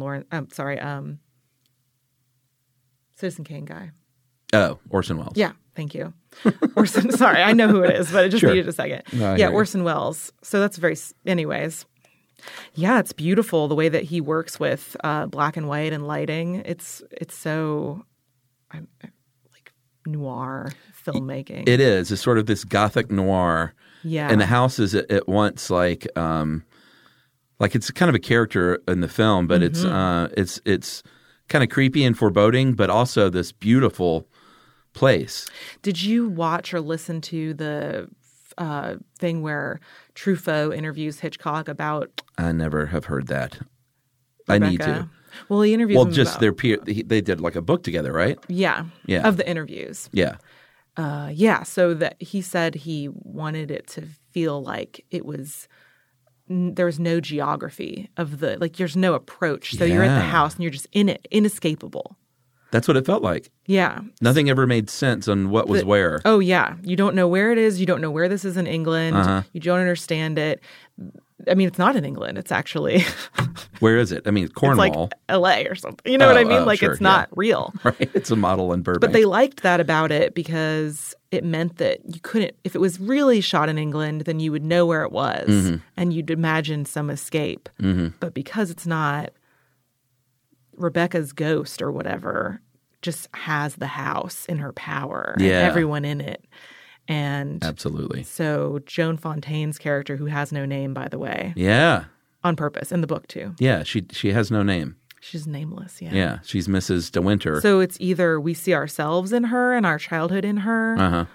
Citizen Kane guy. Oh, Orson Welles. Yeah, thank you. Orson, sorry, I know who it is, but it just needed a second. No, Orson Welles. So that's anyways. Yeah, it's beautiful the way that he works with black and white and lighting. It's so like noir filmmaking. It is. It's sort of this gothic noir. Yeah. And the house is at once like it's kind of a character in the film, but it's kind of creepy and foreboding, but also this beautiful place. Did you watch or listen to the thing where Truffaut interviews Hitchcock about? I never have heard that. Rebecca? I need to. Well, he interviews. Well, him just about, they did like a book together, right? Yeah. Of the interviews. Yeah. So that he said he wanted it to feel like it was. There was no geography of there's no approach. So you're at the house and you're just in it, inescapable. That's what it felt like. Yeah. Nothing ever made sense on what was where. Oh, yeah. You don't know where it is. You don't know where this is in England. You don't understand it. I mean, it's not in England. It's actually... Where is it? I mean, Cornwall. It's like L.A. or something. You know what I mean? Like, sure, it's not real. Right. It's a model in Burbank. But they liked that about it because it meant that you couldn't... If it was really shot in England, then you would know where it was. And you'd imagine some escape. But because it's not... Rebecca's ghost or whatever just has the house in her power and everyone in it. And absolutely. So Joan Fontaine's character, who has no name, by the way. Yeah. On purpose, in the book too. Yeah, she has no name. She's nameless, yeah. Yeah, she's Mrs. De Winter. So it's either we see ourselves in her and our childhood in her,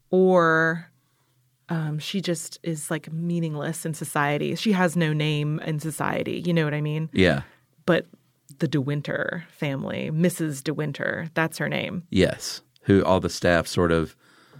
or she just is like meaningless in society. She has no name in society. You know what I mean? Yeah. But the De Winter family, Mrs. De Winter, that's her name. Yes. Who all the staff sort of,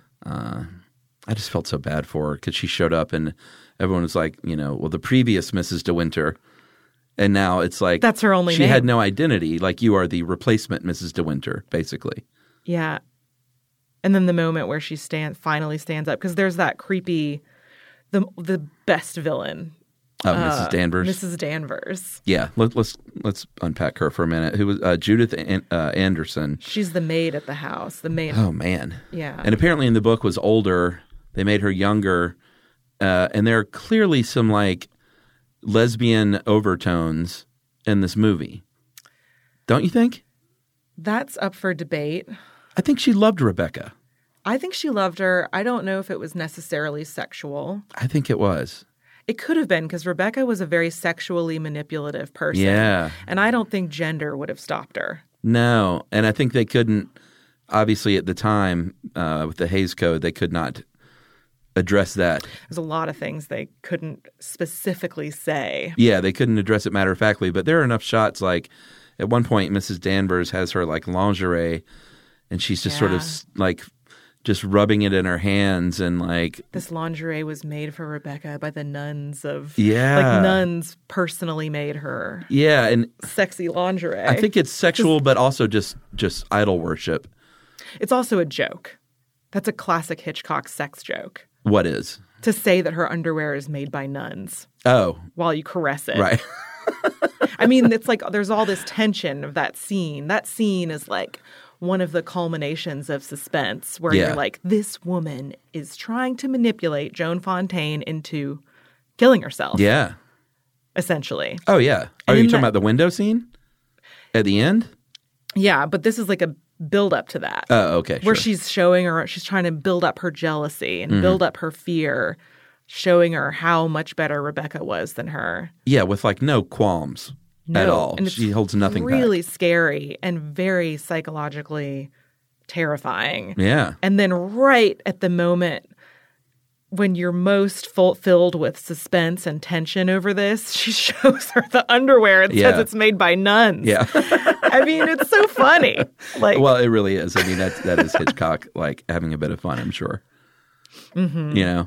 I just felt so bad for her because she showed up and everyone was like, well, the previous Mrs. De Winter. And now it's like that's her only name. She had no identity. Like you are the replacement Mrs. De Winter, basically. Yeah. And then the moment where she finally stands up, because there's that creepy, the best villain. Oh, Mrs. Danvers. Mrs. Danvers. Yeah, let's unpack her for a minute. Who was Judith Anderson? She's the maid at the house. The maid. Oh man. Yeah. And apparently in the book was older. They made her younger, and there are clearly some like lesbian overtones in this movie. Don't you think? That's up for debate. I think she loved Rebecca. I think she loved her. I don't know if it was necessarily sexual. I think it was. It could have been because Rebecca was a very sexually manipulative person. Yeah. And I don't think gender would have stopped her. No. And I think they couldn't, obviously at the time with the Hays Code, they could not address that. There's a lot of things they couldn't specifically say. Yeah, they couldn't address it matter-of-factly. But there are enough shots like at one point Mrs. Danvers has her like lingerie and she's just sort of like just rubbing it in her hands and like this lingerie was made for Rebecca by the nuns of like nuns personally made her and sexy lingerie. I think it's sexual but also just idol worship. It's also a joke. That's a classic Hitchcock sex joke. What is? To say that her underwear is made by nuns. Oh. While you caress it. Right. I mean, it's like there's all this tension of that scene. That scene is like one of the culminations of suspense where you're like, this woman is trying to manipulate Joan Fontaine into killing herself. Yeah. Essentially. Oh, yeah. Are you talking about the window scene at the end? Yeah, but this is like a build up to that. Oh, okay. Where she's showing her, she's trying to build up her jealousy and build up her fear, showing her how much better Rebecca was than her. Yeah, with like no qualms at all. And she holds nothing back. Really scary and very psychologically terrifying. Yeah. And then right at the moment when you're most filled with suspense and tension over this, she shows her the underwear and says it's made by nuns. Yeah. I mean, it's so funny. Like, well, it really is. I mean, that is Hitchcock like having a bit of fun, I'm sure. Mm-hmm.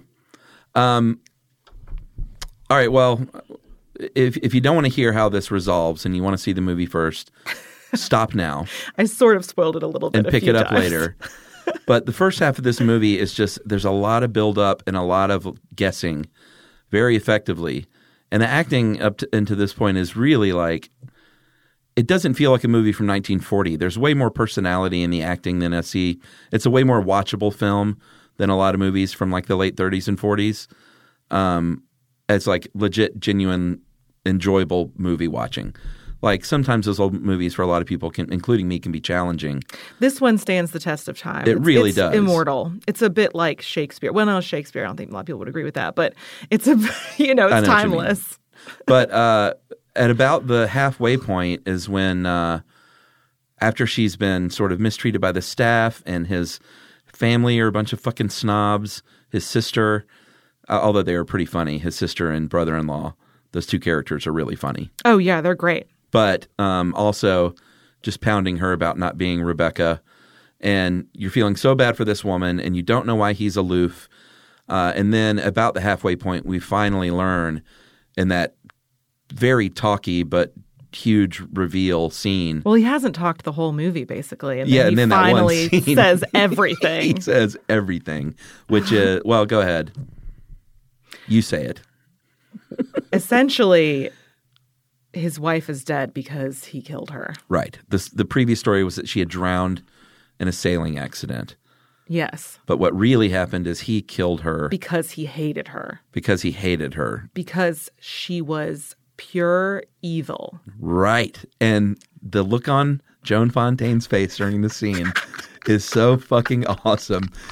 All right. Well, if you don't want to hear how this resolves and you want to see the movie first, stop now. I sort of spoiled it a little bit and pick it up times. later. But the first half of this movie is just there's a lot of build up and a lot of guessing very effectively. And the acting into this point is really like it doesn't feel like a movie from 1940. There's way more personality in the acting than I see. It's a way more watchable film than a lot of movies from like the late 30s and 40s. It's like legit, genuine, enjoyable movie watching. Like sometimes those old movies for a lot of people, including me, can be challenging. This one stands the test of time. It really does. Immortal. It's a bit like Shakespeare. Well, no, Shakespeare. I don't think a lot of people would agree with that, but it's it's timeless. But at about the halfway point is when, after she's been sort of mistreated by the staff and his family are a bunch of fucking snobs, his sister, although they are pretty funny, his sister and brother-in-law, those two characters are really funny. Oh yeah, they're great. But also just pounding her about not being Rebecca. And you're feeling so bad for this woman and you don't know why he's aloof. And then about the halfway point, we finally learn in that very talky but huge reveal scene. Well, he hasn't talked the whole movie, basically. And then he finally that one scene, says everything. He says everything, which is, well, go ahead. You say it. Essentially, his wife is dead because he killed her. Right. The previous story was that she had drowned in a sailing accident. Yes. But what really happened is he killed her. Because he hated her. Because he hated her. Because she was pure evil. Right. And the look on Joan Fontaine's face during the scene is so fucking awesome.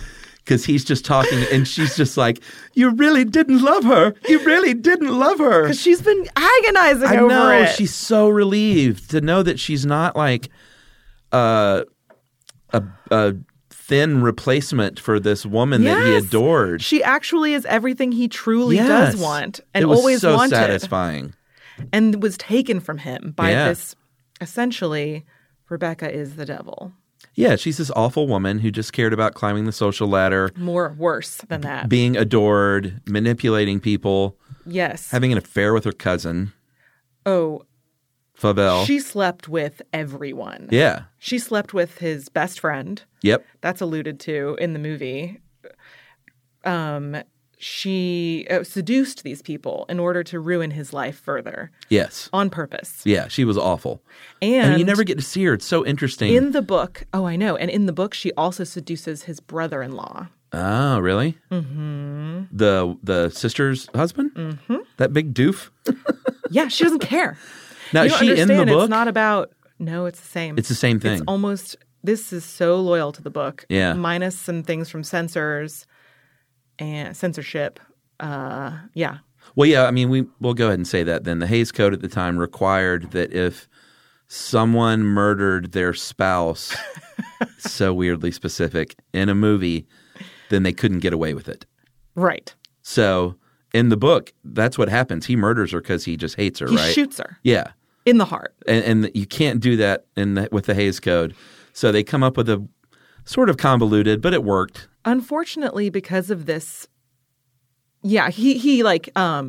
because he's just talking and she's just like, you really didn't love her. You really didn't love her. Because she's been agonizing I over know. it. She's so relieved to know that she's not like a thin replacement for this woman that he Yes. adored. She actually is everything he truly Yes. does want and it was always so wanted. satisfying. And was taken from him by Yeah. this, essentially, Rebecca is the devil. Yeah, she's this awful woman who just cared about climbing the social ladder, Worse than that. being adored, manipulating people, Yes. having an affair with her cousin, Oh, Fabel. she slept with everyone. Yeah. She slept with his best friend. Yep. That's alluded to in the movie. She seduced these people in order to ruin his life further Yes. on purpose. Yeah, she was awful. And you never get to see her. It's so interesting. in the book, I know. And in the book, she also seduces his brother-in-law. Oh, really? Mm-hmm. The sister's husband? Mm-hmm. That big doof? Yeah, she doesn't care. Now, You is don't she in the understand. book? It's not about. No, it's the same. It's the same thing. It's almost. This is so loyal to the book. Yeah. Minus some things from censors and censorship. Yeah. Well, yeah, I mean, we'll go ahead and say that then. The Hays Code at the time required that if someone murdered their spouse, so weirdly specific, in a movie, then they couldn't get away with it. Right. So in the book, that's what happens. He murders her because he just hates her, He right? shoots her Yeah. in the heart. And you can't do that with the Hays Code. So they come up with a sort of convoluted, but it worked. Unfortunately, because of this, yeah, he like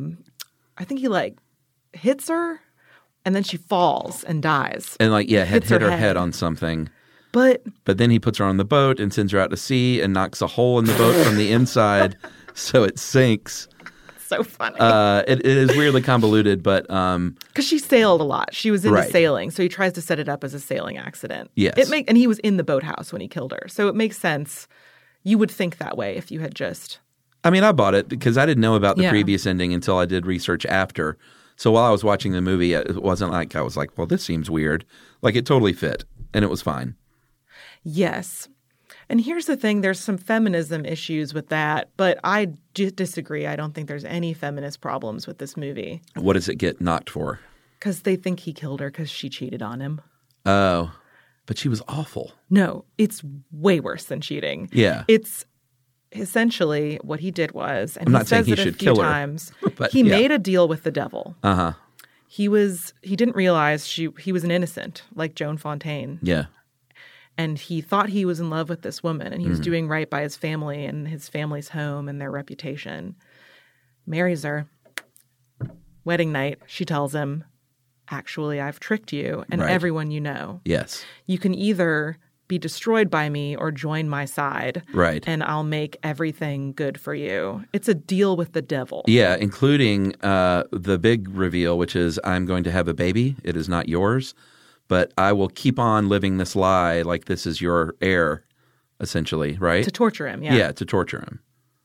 I think he like hits her, and then she falls and dies. And like, yeah, had Hits her hit her head. head on something. But But then he puts her on the boat and sends her out to sea and knocks a hole in the boat from the inside so it sinks. so funny It is weirdly convoluted, but because she sailed a lot. She was into Right. sailing, so he tries to set it up as a sailing accident. Yes. And he was in the boathouse when he killed her, so it makes sense. You would think that way if you had just. I mean, I bought it because I didn't know about the Yeah. previous ending until I did research after. So while I was watching the movie, it wasn't like I was like, well, this seems weird. Like it totally fit and it was fine. Yes. And here's the thing, there's some feminism issues with that, but I disagree. I don't think there's any feminist problems with this movie What does it get knocked for? because they think he killed her because she cheated on him. Oh, but she was awful. No, it's way worse than cheating. Yeah. It's essentially what he did was, and I'm he not saying says he it a should few kill her, times, but he yeah. made a deal with the devil. Uh-huh. He didn't realize he was an innocent, like Joan Fontaine. Yeah. And he thought he was in love with this woman, and he Mm-hmm. was doing right by his family and his family's home and their reputation. Marries her. Wedding night, she tells him, actually, I've tricked you and Right. everyone you know. Yes. You can either be destroyed by me or join my side. Right. And I'll make everything good for you. It's a deal with the devil. Yeah, including the big reveal, which is I'm going to have a baby. It is not yours, but I will keep on living this lie like this is your heir, essentially, right? To torture him, Yeah, to torture him.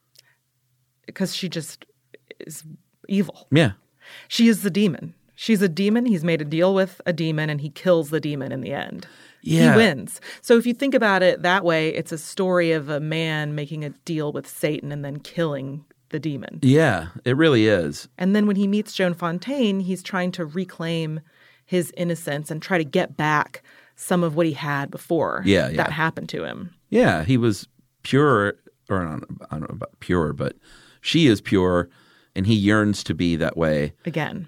Because she just is evil. Yeah. She is the demon. She's a demon. He's made a deal with a demon, and he kills the demon in the end. Yeah. He wins. So if you think about it that way, it's a story of a man making a deal with Satan and then killing the demon. Yeah, it really is. And then when he meets Joan Fontaine, he's trying to reclaim his innocence and try to get back some of what he had before that happened to him. Yeah, he was pure, or I don't know about pure, but she is pure, and he yearns to be that way Again.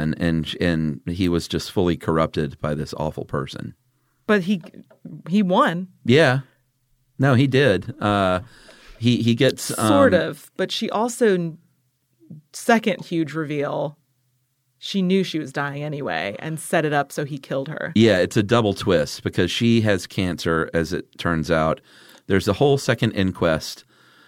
and he was just fully corrupted by this awful person. But he won. Yeah, no, he did. He gets Sort of. But she also, second huge reveal, she knew she was dying anyway and set it up so he killed her. Yeah, it's a double twist because she has cancer, as it turns out. There's a whole second inquest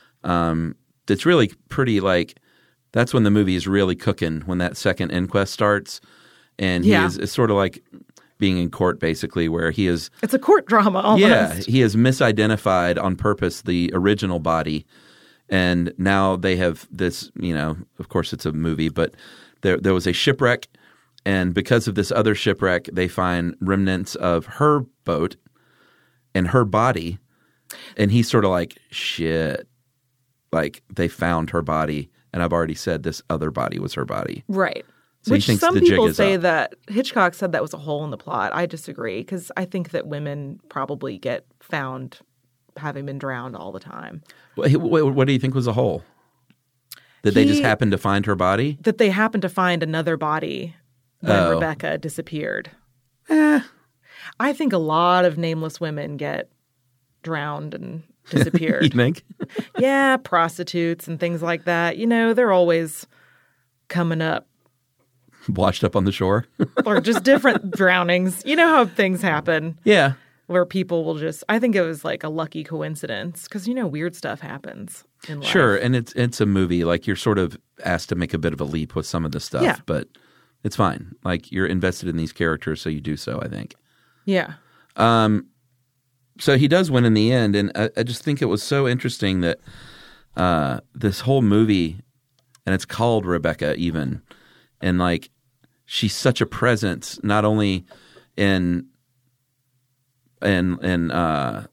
that's really pretty that's when the movie is really cooking, when that second inquest starts. And it's sort of like being in court, basically, where he is... It's a court drama almost. Yeah, he has misidentified on purpose the original body. And now they have this, of course it's a movie, but there was a shipwreck. And because of this other shipwreck, they find remnants of her boat and her body. And he's sort of like, shit, like they found her body, and I've already said this other body was her body. Right. So Which he thinks some the jig people is say up. that Hitchcock said that was a hole in the plot. I disagree because I think that women probably get found having been drowned all the time. What do you think was a hole? Did they just happen to find her body? That they happened to find another body when Rebecca disappeared. I think a lot of nameless women get drowned and disappeared. You think? Yeah, prostitutes and things like that. You know, they're always coming up. Washed up on the shore? Or just different drownings. You know how things happen. Yeah. Where people will just, I think it was like a lucky coincidence because, you know, weird stuff happens in life. Sure. And it's a movie. Like you're sort of asked to make a bit of a leap with some of the stuff. Yeah. But it's fine. Like you're invested in these characters, so you do so, I think. Yeah. So he does win in the end. And I just think it was so interesting that this whole movie, and it's called Rebecca even, and like she's such a presence, not only in well,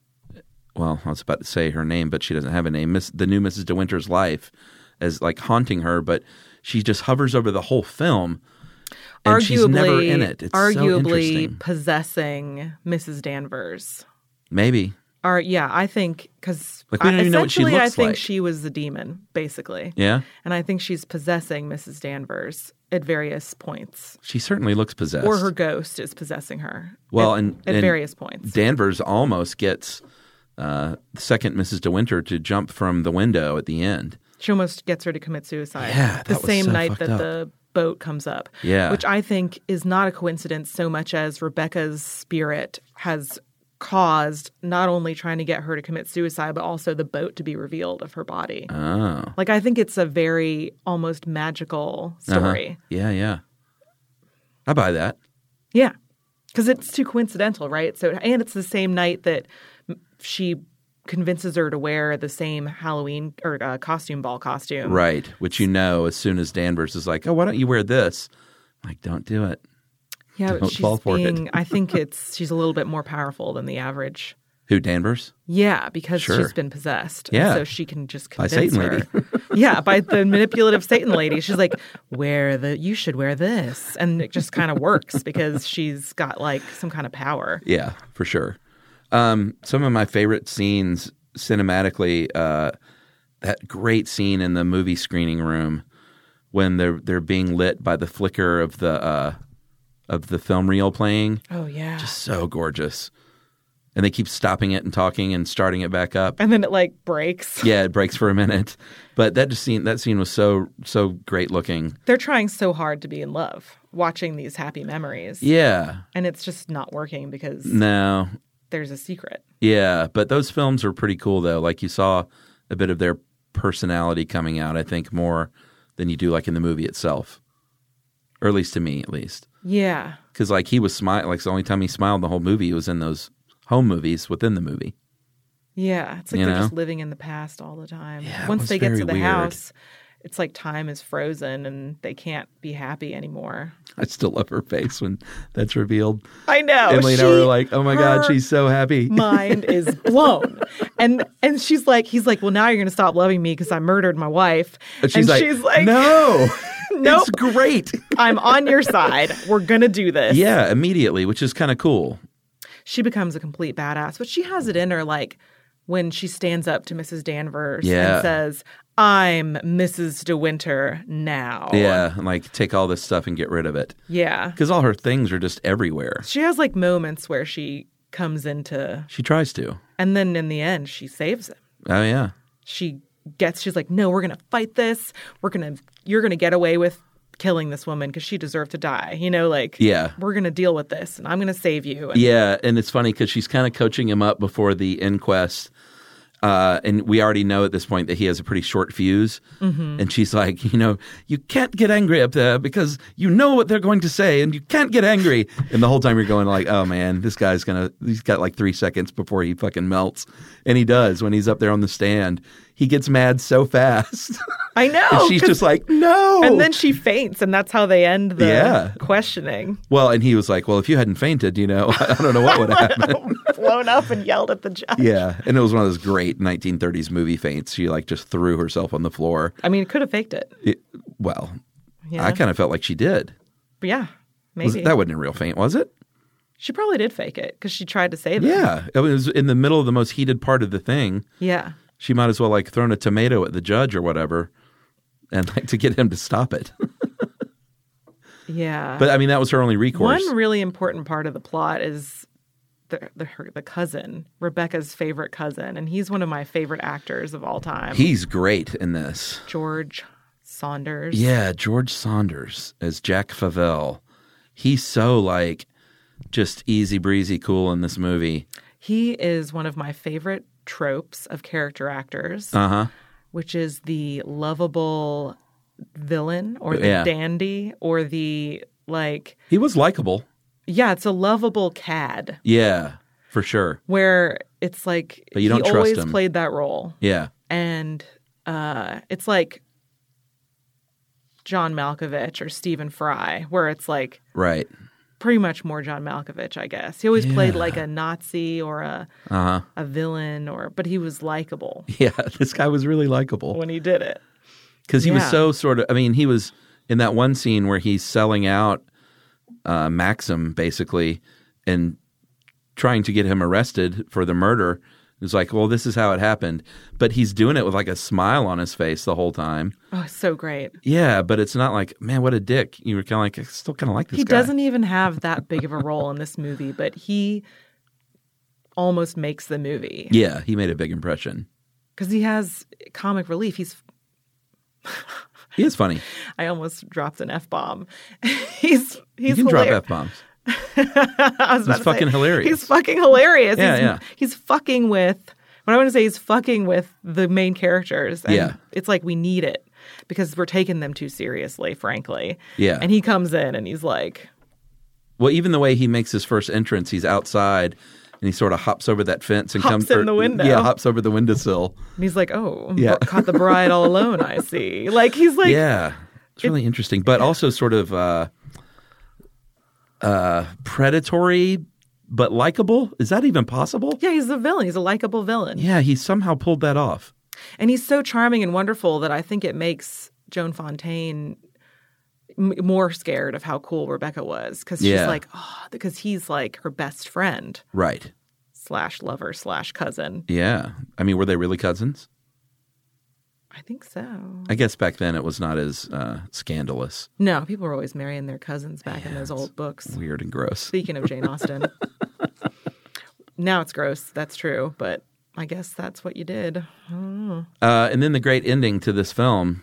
I was about to say her name, but she doesn't have a name. The new Mrs. De Winter's life as like haunting her, but she just hovers over the whole film, and she's never in it. It's so arguably interesting. possessing Mrs. Danvers. Maybe. Yeah, I think because Like, we don't even know what she essentially I looks think like. she was the demon, basically. Yeah, And I think she's possessing Mrs. Danvers at various points. she certainly looks possessed. Or her ghost is possessing her. Well, at and various points. Danvers almost gets the second Mrs. De Winter to jump from the window at the end. She almost gets her to commit suicide. Yeah, that the was same so night fucked that up. the boat comes up. Yeah. Which I think is not a coincidence so much as Rebecca's spirit has caused not only trying to get her to commit suicide, but also the boat to be revealed of her body. Oh. Like, I think it's a very almost magical story. Yeah, yeah. I buy that. Yeah. Because it's too coincidental, right? So, and it's the same night that she convinces her to wear the same Halloween or costume ball costume. Right. Which you know as soon as Danvers is like, oh, why don't you wear this? I'm like, don't do it. Yeah, but Don't fall for it. I think she's a little bit more powerful than the average. Who, Danvers? Yeah, because Sure. she's been possessed. Yeah. So she can just By convince Satan her. lady. Yeah, by the manipulative Satan lady. She's like, you should wear this. And it just kind of works because she's got like some kind of power. Yeah, for sure. Some of my favorite scenes cinematically, that great scene in the movie screening room when they're being lit by the flicker of the film reel playing. Oh, yeah. Just so gorgeous. And they keep stopping it and talking and starting it back up. And then it like breaks. Yeah, it breaks for a minute. But that scene was so great looking. They're trying so hard to be in love, watching these happy memories. Yeah. And it's just not working because No. there's a secret. Yeah, but those films are pretty cool though. Like you saw a bit of their personality coming out, I think, more than you do like in the movie itself. Or at least to me, at least. Yeah. Because like he was smiling, like the only time he smiled the whole movie was in those home movies within the movie. Yeah. It's like You they're know? just living in the past all the time. Yeah, it Once was they get very to the weird. house, it's like time is frozen and they can't be happy anymore. I still love her face when that's revealed. I know. Emily and I were like, oh my God, her she's so happy. mind is blown. And he's like, well, now you're going to stop loving me because I murdered my wife. And she's like, no, Nope. it's great. I'm on your side. We're going to do this. Yeah, immediately, which is kind of cool. She becomes a complete badass, but she has it in her like when she stands up to Mrs. Danvers Yeah. and says, I'm Mrs. De Winter now. Yeah, and like take all this stuff and get rid of it. Yeah. Because all her things are just everywhere. She has like moments where she comes into, She tries to. and then in the end, she saves him. Oh, yeah. She's like, no, we're going to fight this. You're going to get away with killing this woman because she deserved to die. You know, like, Yeah. we're going to deal with this and I'm going to save you. And Yeah, and it's funny because she's kind of coaching him up before the inquest. And we already know at this point that he has a pretty short fuse. Mm-hmm. And she's like, you can't get angry up there because you know what they're going to say and you can't get angry. And the whole time you're going like, oh man, this guy's he's got like 3 seconds before he fucking melts. And he does when he's up there on the stand. he gets mad so fast. I know. And she's just like, no. And then she faints, and that's how they end the Yeah. questioning. Well, and he was like, well, if you hadn't fainted, I don't know what would have happened. Blown up and yelled at the judge. Yeah. And it was one of those great 1930s movie faints. She like just threw herself on the floor. I mean, could have faked it. Well, Yeah. I kind of felt like she did. But yeah, maybe. That wasn't a real faint, was it? She probably did fake it because she tried to save him. Yeah. It was in the middle of the most heated part of the thing. Yeah. She might as well like thrown a tomato at the judge or whatever and like to get him to stop it. Yeah. But I mean, that was her only recourse. One really important part of the plot is the cousin, Rebecca's favorite cousin. And he's one of my favorite actors of all time. He's great in this. George Saunders. Yeah, George Saunders as Jack Favell. He's so like just easy breezy cool in this movie. He is one of my favorite tropes of character actors, which is the lovable villain or the dandy or the like. He was likable. Yeah, it's a lovable cad. Yeah, for sure. Where it's like but you don't he trust always him. played that role. Yeah. And it's like John Malkovich or Stephen Fry, where it's like right. pretty much more John Malkovich, I guess. He always played like a Nazi or a villain, but he was likable. Yeah, this guy was really likable when he did it. Because he was so sort of. I mean, he was in that one scene where he's selling out Maxim basically and trying to get him arrested for the murder. It's like, well, this is how it happened. But he's doing it with like a smile on his face the whole time. Oh, so great. Yeah, but it's not like, man, what a dick. You were kind of like, I still kind of like this guy. He doesn't even have that big of a role in this movie, but he almost makes the movie. Yeah, he made a big impression. Because he has comic relief. He is funny. I almost dropped an F-bomb. He's you can drop F-bombs. He's fucking hilarious. He's fucking hilarious. Yeah, He's fucking with, what I want to say, he's fucking with the main characters. And it's like we need it because we're taking them too seriously, frankly. Yeah. And he comes in and he's like. Well, even the way he makes his first entrance, he's outside and he sort of hops over that fence and comes in the window. Yeah, hops over the windowsill. And he's like, caught the bride all alone, I see. Like, he's like. Yeah. It's really interesting. But also sort of predatory but likable. Is that even possible? Yeah, he's a villain. He's a likable villain. Yeah, he somehow pulled that off. And he's so charming and wonderful that I think it makes Joan Fontaine more scared of how cool Rebecca was. Because she's like, because he's like her best friend. Right. / lover / cousin. Yeah. I mean, were they really cousins? I think so. I guess back then it was not as scandalous. No, people were always marrying their cousins back in those old books. Weird and gross. Speaking of Jane Austen. Now it's gross. That's true. But I guess that's what you did. And then the great ending to this film,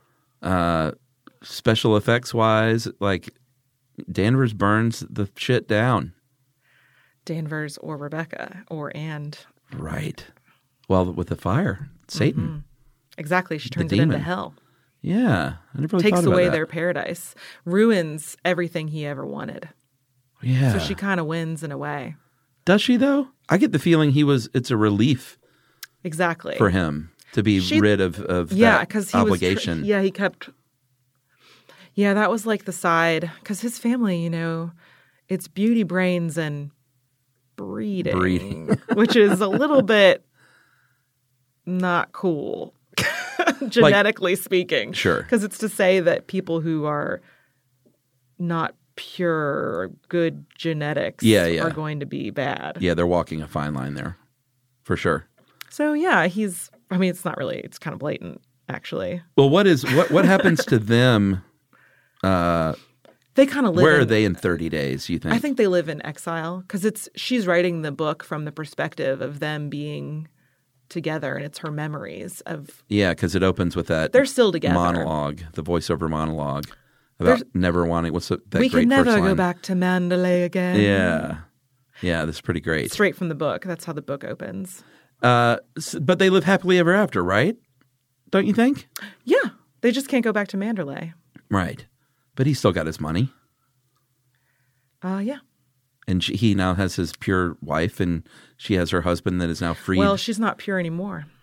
special effects wise, like Danvers burns the shit down. Danvers or Rebecca and. Right. Well, with the fire, Satan. Mm-hmm. Exactly. She turns it into hell. Yeah. I never really Takes thought about away that. their paradise. Ruins everything he ever wanted. Yeah. So she kind of wins in a way. Does she, though? I get the feeling it's a relief exactly for him to be rid of that obligation. He kept. Yeah, that was like the side. Because his family, it's beauty, brains, and breeding. Which is a little bit not cool. Genetically speaking. Sure. Because it's to say that people who are not pure or good genetics are going to be bad. Yeah, they're walking a fine line there. For sure. So yeah, it's not really, it's kind of blatant, actually. Well, what happens to them? They kind of live. Where are they in 30 days, you think? I think they live in exile because she's writing the book from the perspective of them being together, and it's her memories of. Yeah, because it opens with that. They're still together. Monologue, the voiceover monologue about never wanting. What's that? We great can never first go line? back to Mandalay again. Yeah, that's pretty great. Straight from the book. That's how the book opens. But they live happily ever after, right? Don't you think? Yeah, they just can't go back to Mandalay. Right, but he's still got his money. Yeah. And he now has his pure wife, and she has her husband that is now freed. Well, she's not pure anymore.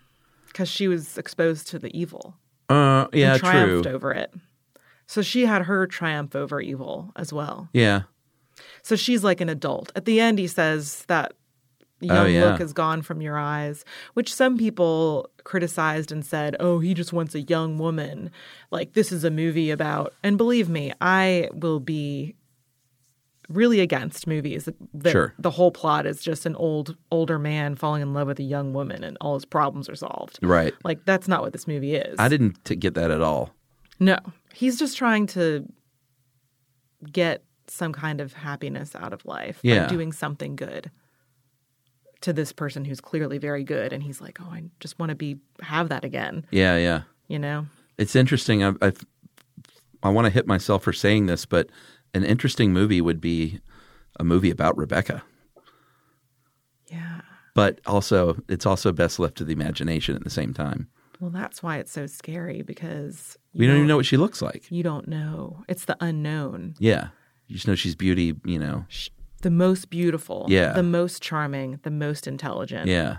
because she was exposed to the evil. Yeah, and triumphed true. over it. So she had her triumph over evil as well. Yeah. So she's like an adult. At the end, he says that young look is gone from your eyes, which some people criticized and said, oh, he just wants a young woman. Like, this is a movie about, and believe me, I will be really against movies that Sure. the whole plot is just an older man falling in love with a young woman and all his problems are solved. Right. Like, that's not what this movie is. I didn't get that at all. No. He's just trying to get some kind of happiness out of life by doing something good to this person who's clearly very good. And he's like, oh, I just want to have that again. Yeah, yeah. You know? It's interesting. I want to hit myself for saying this, but an interesting movie would be a movie about Rebecca. Yeah. But also, it's also best left to the imagination at the same time. Well, that's why it's so scary, because We don't even know what she looks like. You don't know. It's the unknown. Yeah. You just know she's beauty, The most beautiful. Yeah. The most charming. The most intelligent. Yeah.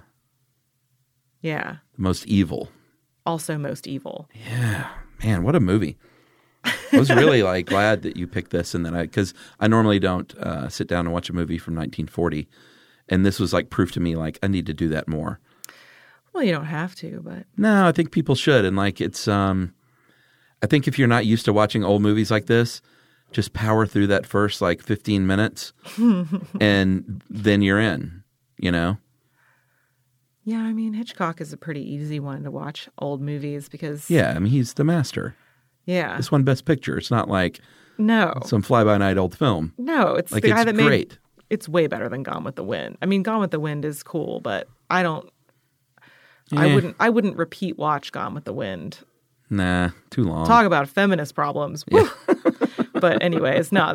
Yeah. The most evil. Also most evil. Yeah. Man, what a movie. I was really glad that you picked this, and then because I normally don't sit down and watch a movie from 1940, and this was proof to me I need to do that more. Well, you don't have to, but No, I think people should, and it's I think if you're not used to watching old movies like this, just power through that first 15 minutes, and then you're in. Yeah, I mean, Hitchcock is a pretty easy one to watch old movies because he's the master. Yeah. This won Best Picture. It's not no some fly-by-night old film. No, it's the guy that made great. It's way better than Gone with the Wind. I mean, Gone with the Wind is cool, but I wouldn't repeat watch Gone with the Wind. Nah, too long. Talk about feminist problems. Yeah. But anyway, it's not.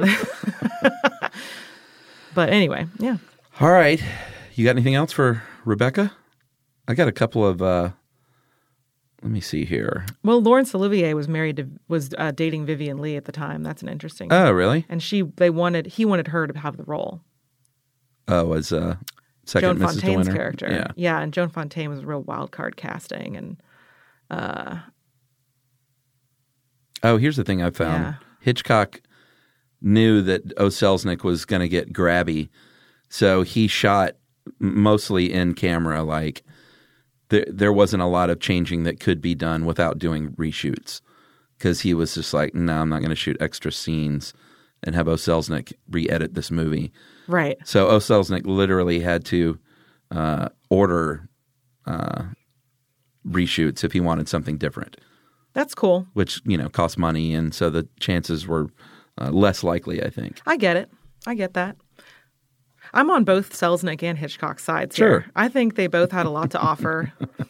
But anyway, yeah. All right. You got anything else for Rebecca? I got a couple of let me see here. Well, Laurence Olivier was dating Vivien Leigh at the time. That's an interesting. Oh, really? And he wanted her to have the role. Oh, as second Joan Mrs. Fontaine's DeWinter? character. Yeah, and Joan Fontaine was a real wild card casting, and here's the thing I found. Yeah. Hitchcock knew that O. Selznick was going to get grabby, so he shot mostly in camera. There wasn't a lot of changing that could be done without doing reshoots, because he was just no, I'm not going to shoot extra scenes and have O. Selznick re-edit this movie. Right. So O. Selznick literally had to order reshoots if he wanted something different. That's cool. Which, cost money, and so the chances were less likely, I think. I get it. I get that. I'm on both Selznick and Hitchcock sides Sure. here. I think they both had a lot to offer.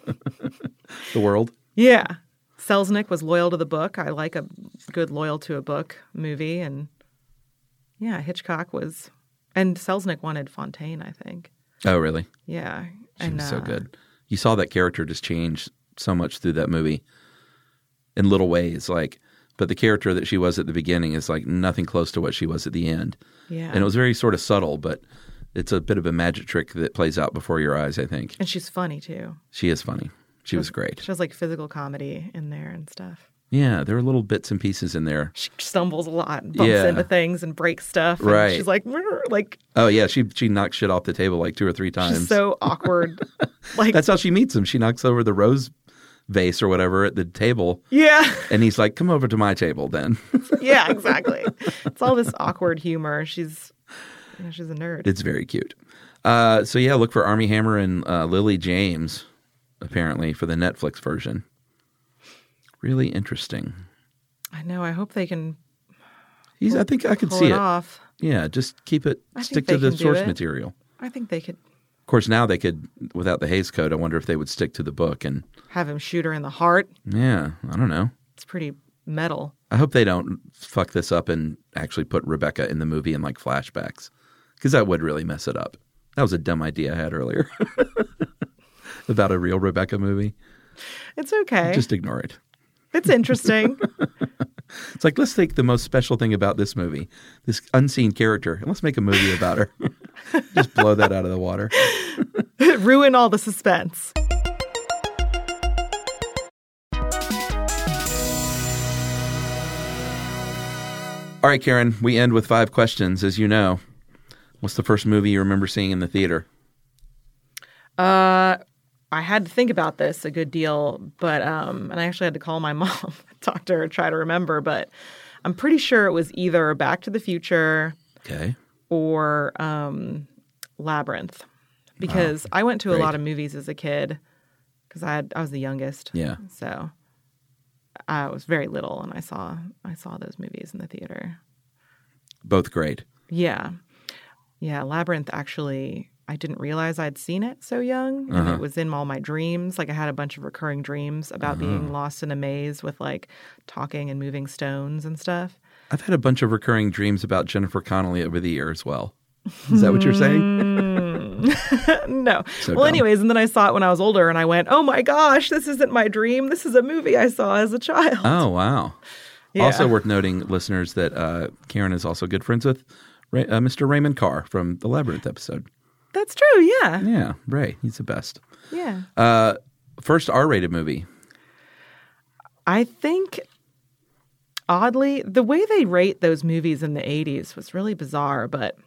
The world? Yeah. Selznick was loyal to the book. I like a good loyal to a book movie. And yeah, Hitchcock was. And Selznick wanted Fontaine, I think. Oh, really? Yeah. She was so good. You saw that character just change so much through that movie in little ways. But the character that she was at the beginning is nothing close to what she was at the end. Yeah. And it was very sort of subtle, but it's a bit of a magic trick that plays out before your eyes, I think. And she's funny, too. She is funny. She was great. She has physical comedy in there and stuff. Yeah, there are little bits and pieces in there. She stumbles a lot and bumps into things and breaks stuff. And right. she's oh, yeah. She knocks shit off the table 2 or 3 times. She's so awkward. That's how she meets him. She knocks over the rose vase or whatever at the table. Yeah. And he's like, come over to my table then. Yeah, exactly. It's all this awkward humor. She's a nerd. It's very cute. So yeah, look for Armie Hammer and Lily James, apparently, for the Netflix version. Really interesting. I know. I hope they can. I think I could pull see it it. Off. Yeah, just keep it. Stick they to the can do source it. material. I think they could. Of course, now they could, without the Hays Code. I wonder if they would stick to the book and have him shoot her in the heart. Yeah, I don't know. It's pretty metal. I hope they don't fuck this up and actually put Rebecca in the movie in flashbacks, because that would really mess it up. That was a dumb idea I had earlier about a real Rebecca movie. It's okay. Just ignore it. It's interesting. It's let's take the most special thing about this movie, this unseen character, and let's make a movie about her. Just blow that out of the water. Ruin all the suspense. All right, Karen, we end with 5 questions, as you know. What's the first movie you remember seeing in the theater? I had to think about this a good deal, but and I actually had to call my mom, talk to her, try to remember, but I'm pretty sure it was either Back to the Future or Labyrinth, because I went to a lot of movies as a kid because I was the youngest. Yeah. So I was very little, and I saw those movies in the theater. Both great. Yeah. Yeah, Labyrinth, actually, I didn't realize I'd seen it so young, and it was in all my dreams. Like, I had a bunch of recurring dreams about being lost in a maze with, like, talking and moving stones and stuff. I've had a bunch of recurring dreams about Jennifer Connelly over the year as well. Is that what you're saying? No. So well, dumb. anyways, and then I saw it when I was older, and I went, oh my gosh, this isn't my dream. This is a movie I saw as a child. Oh, wow. Yeah. Also worth noting, listeners, that Karen is also good friends with Mr. Raymond Carr from the Labyrinth episode. That's true, yeah. Yeah, Ray. He's the best. Yeah. First R-rated movie. I think, oddly, the way they rate those movies in the 80s was really bizarre, but...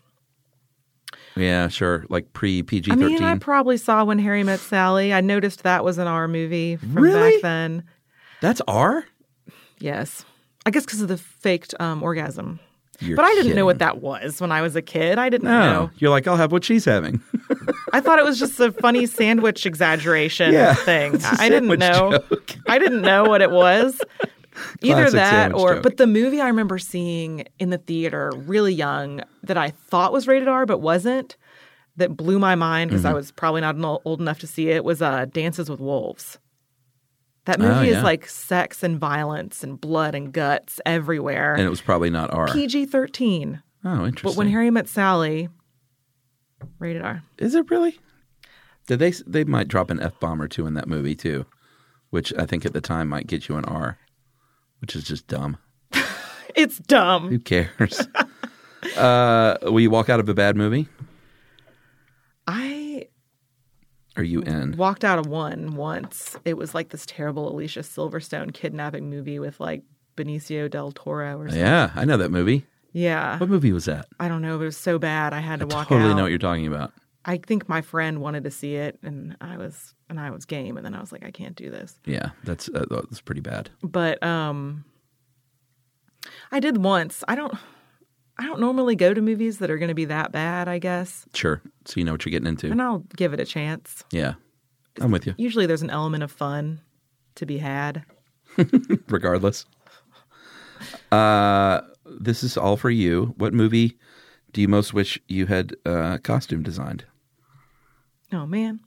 Yeah, sure. Like pre-PG-13. I mean, I probably saw When Harry Met Sally. I noticed that was an R movie from Really? back then. That's R? Yes. I guess because of the faked orgasm. You're But I didn't know kidding. what that was when I was a kid. I didn't No. know. You're like, I'll have what she's having. I thought it was just a funny sandwich exaggeration thing. It's a I didn't sandwich know. joke. I didn't know what it was. Either Classic that sandwich or, joke. but the movie I remember seeing in the theater really young that I thought was rated R but wasn't, that blew my mind because I was probably not old enough to see it, was Dances with Wolves. That movie is like sex and violence and blood and guts everywhere. And it was probably not R. PG-13. Oh, interesting. But When Harry Met Sally, rated R. Is it really? Did they might drop an F-bomb or two in that movie too, which I think at the time might get you an R, which is just dumb. It's dumb. Who cares? Will you walk out of a bad movie? Are you in? Walked out of one once. It was like this terrible Alicia Silverstone kidnapping movie with like Benicio del Toro or something. Yeah, I know that movie. Yeah. What movie was that? I don't know, but it was so bad I had to walk out. Totally know what you're talking about. I think my friend wanted to see it, and I was game, and then I was like, I can't do this. Yeah, that's pretty bad. But I did once. I don't normally go to movies that are going to be that bad, I guess. Sure. So you know what you're getting into. And I'll give it a chance. Yeah, I'm with you. Usually there's an element of fun to be had. Regardless. This is all for you. What movie do you most wish you had costume designed? Oh, man.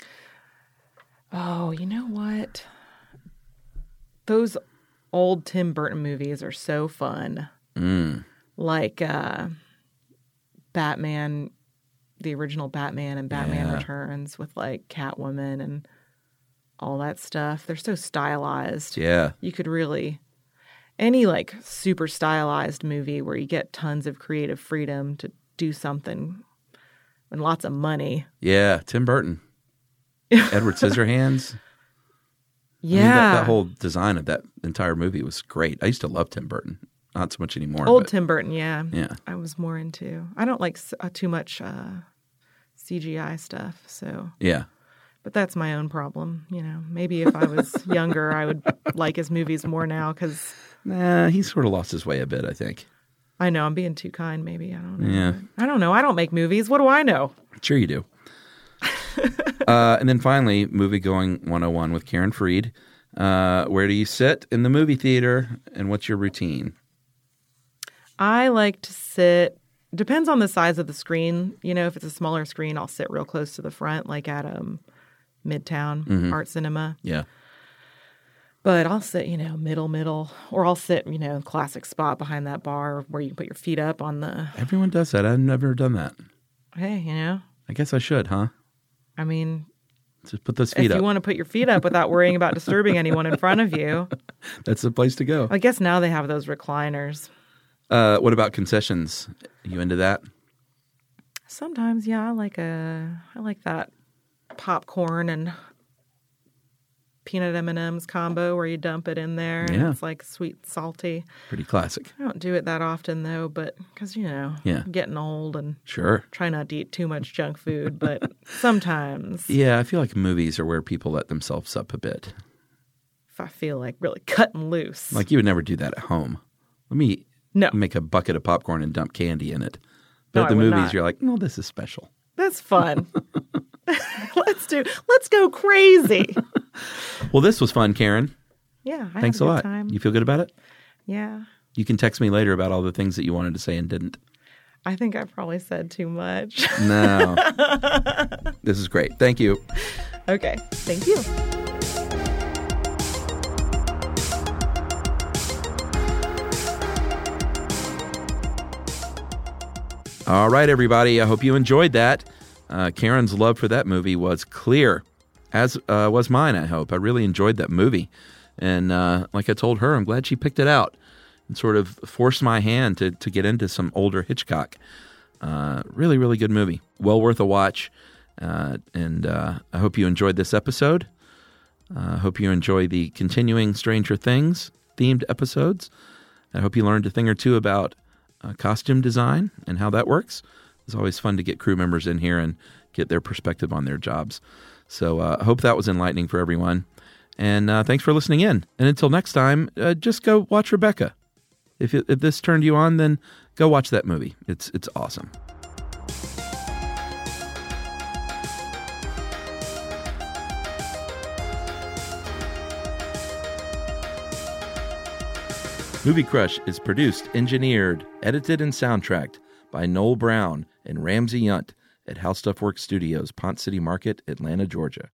Oh, you know what? Those old Tim Burton movies are so fun. Like Batman, the original Batman and Batman Returns with like Catwoman and all that stuff. They're so stylized. Yeah. You could really, any like super stylized movie where you get tons of creative freedom to do something and lots of money. Yeah, Tim Burton. Edward Scissorhands. Yeah. I mean, that whole design of that entire movie was great. I used to love Tim Burton. Not so much anymore. Old but, Tim Burton, yeah. Yeah. I was more into. I don't like too much CGI stuff, so. Yeah. But that's my own problem, you know. Maybe if I was younger, I would like his movies more now because. Nah, he sort of lost his way a bit, I think. I know, I'm being too kind, maybe. I don't know. Yeah. I don't know. I don't make movies. What do I know? Sure you do. And then finally, Movie Going 101 with Karen Freed. Where do you sit in the movie theater, and what's your routine? I like to sit, depends on the size of the screen. You know, if it's a smaller screen, I'll sit real close to the front, like at Midtown Art Cinema. Yeah. But I'll sit, you know, middle, or I'll sit, you know, classic spot behind that bar where you can put your feet up on the... Everyone does that. I've never done that. Hey, you know. I guess I should, huh? I mean... Just put those feet if up. you want to put your feet up without worrying about disturbing anyone in front of you. That's the place to go. I guess now they have those recliners. What about concessions? You into that? Sometimes, yeah, I like that popcorn and peanut M&Ms combo where you dump it in there and Yeah. it's like sweet, salty. Pretty classic. I don't do it that often though, but because, Yeah. I'm getting old and Sure. try not to eat too much junk food, but sometimes Yeah, I feel like movies are where people let themselves up a bit. if I feel like really cutting loose. Like you would never do that at home. Let me No. make a bucket of popcorn and dump candy in it. But No, at the I would movies, not. you're like, no, this is special. That's fun. Let's go crazy. Well, this was fun, Karen. Yeah. I Thanks had a good lot. Time. You feel good about it? Yeah. You can text me later about all the things that you wanted to say and didn't. I think I probably said too much. No. This is great. Thank you. Okay. Thank you. All right, everybody. I hope you enjoyed that. Karen's love for that movie was clear, as was mine, I hope. I really enjoyed that movie. And like I told her, I'm glad she picked it out and sort of forced my hand to get into some older Hitchcock. Really, really good movie. Well worth a watch. And I hope you enjoyed this episode. I hope you enjoy the continuing Stranger Things themed episodes. I hope you learned a thing or two about costume design and how that works. It's always fun to get crew members in here and get their perspective on their jobs. So I hope that was enlightening for everyone. And thanks for listening in. And until next time, just go watch Rebecca. If this turned you on, then go watch that movie. It's awesome. Movie Crush is produced, engineered, edited, and soundtracked by Noel Brown and Ramsey Yunt at How Stuff Works Studios, Pont City Market, Atlanta, Georgia.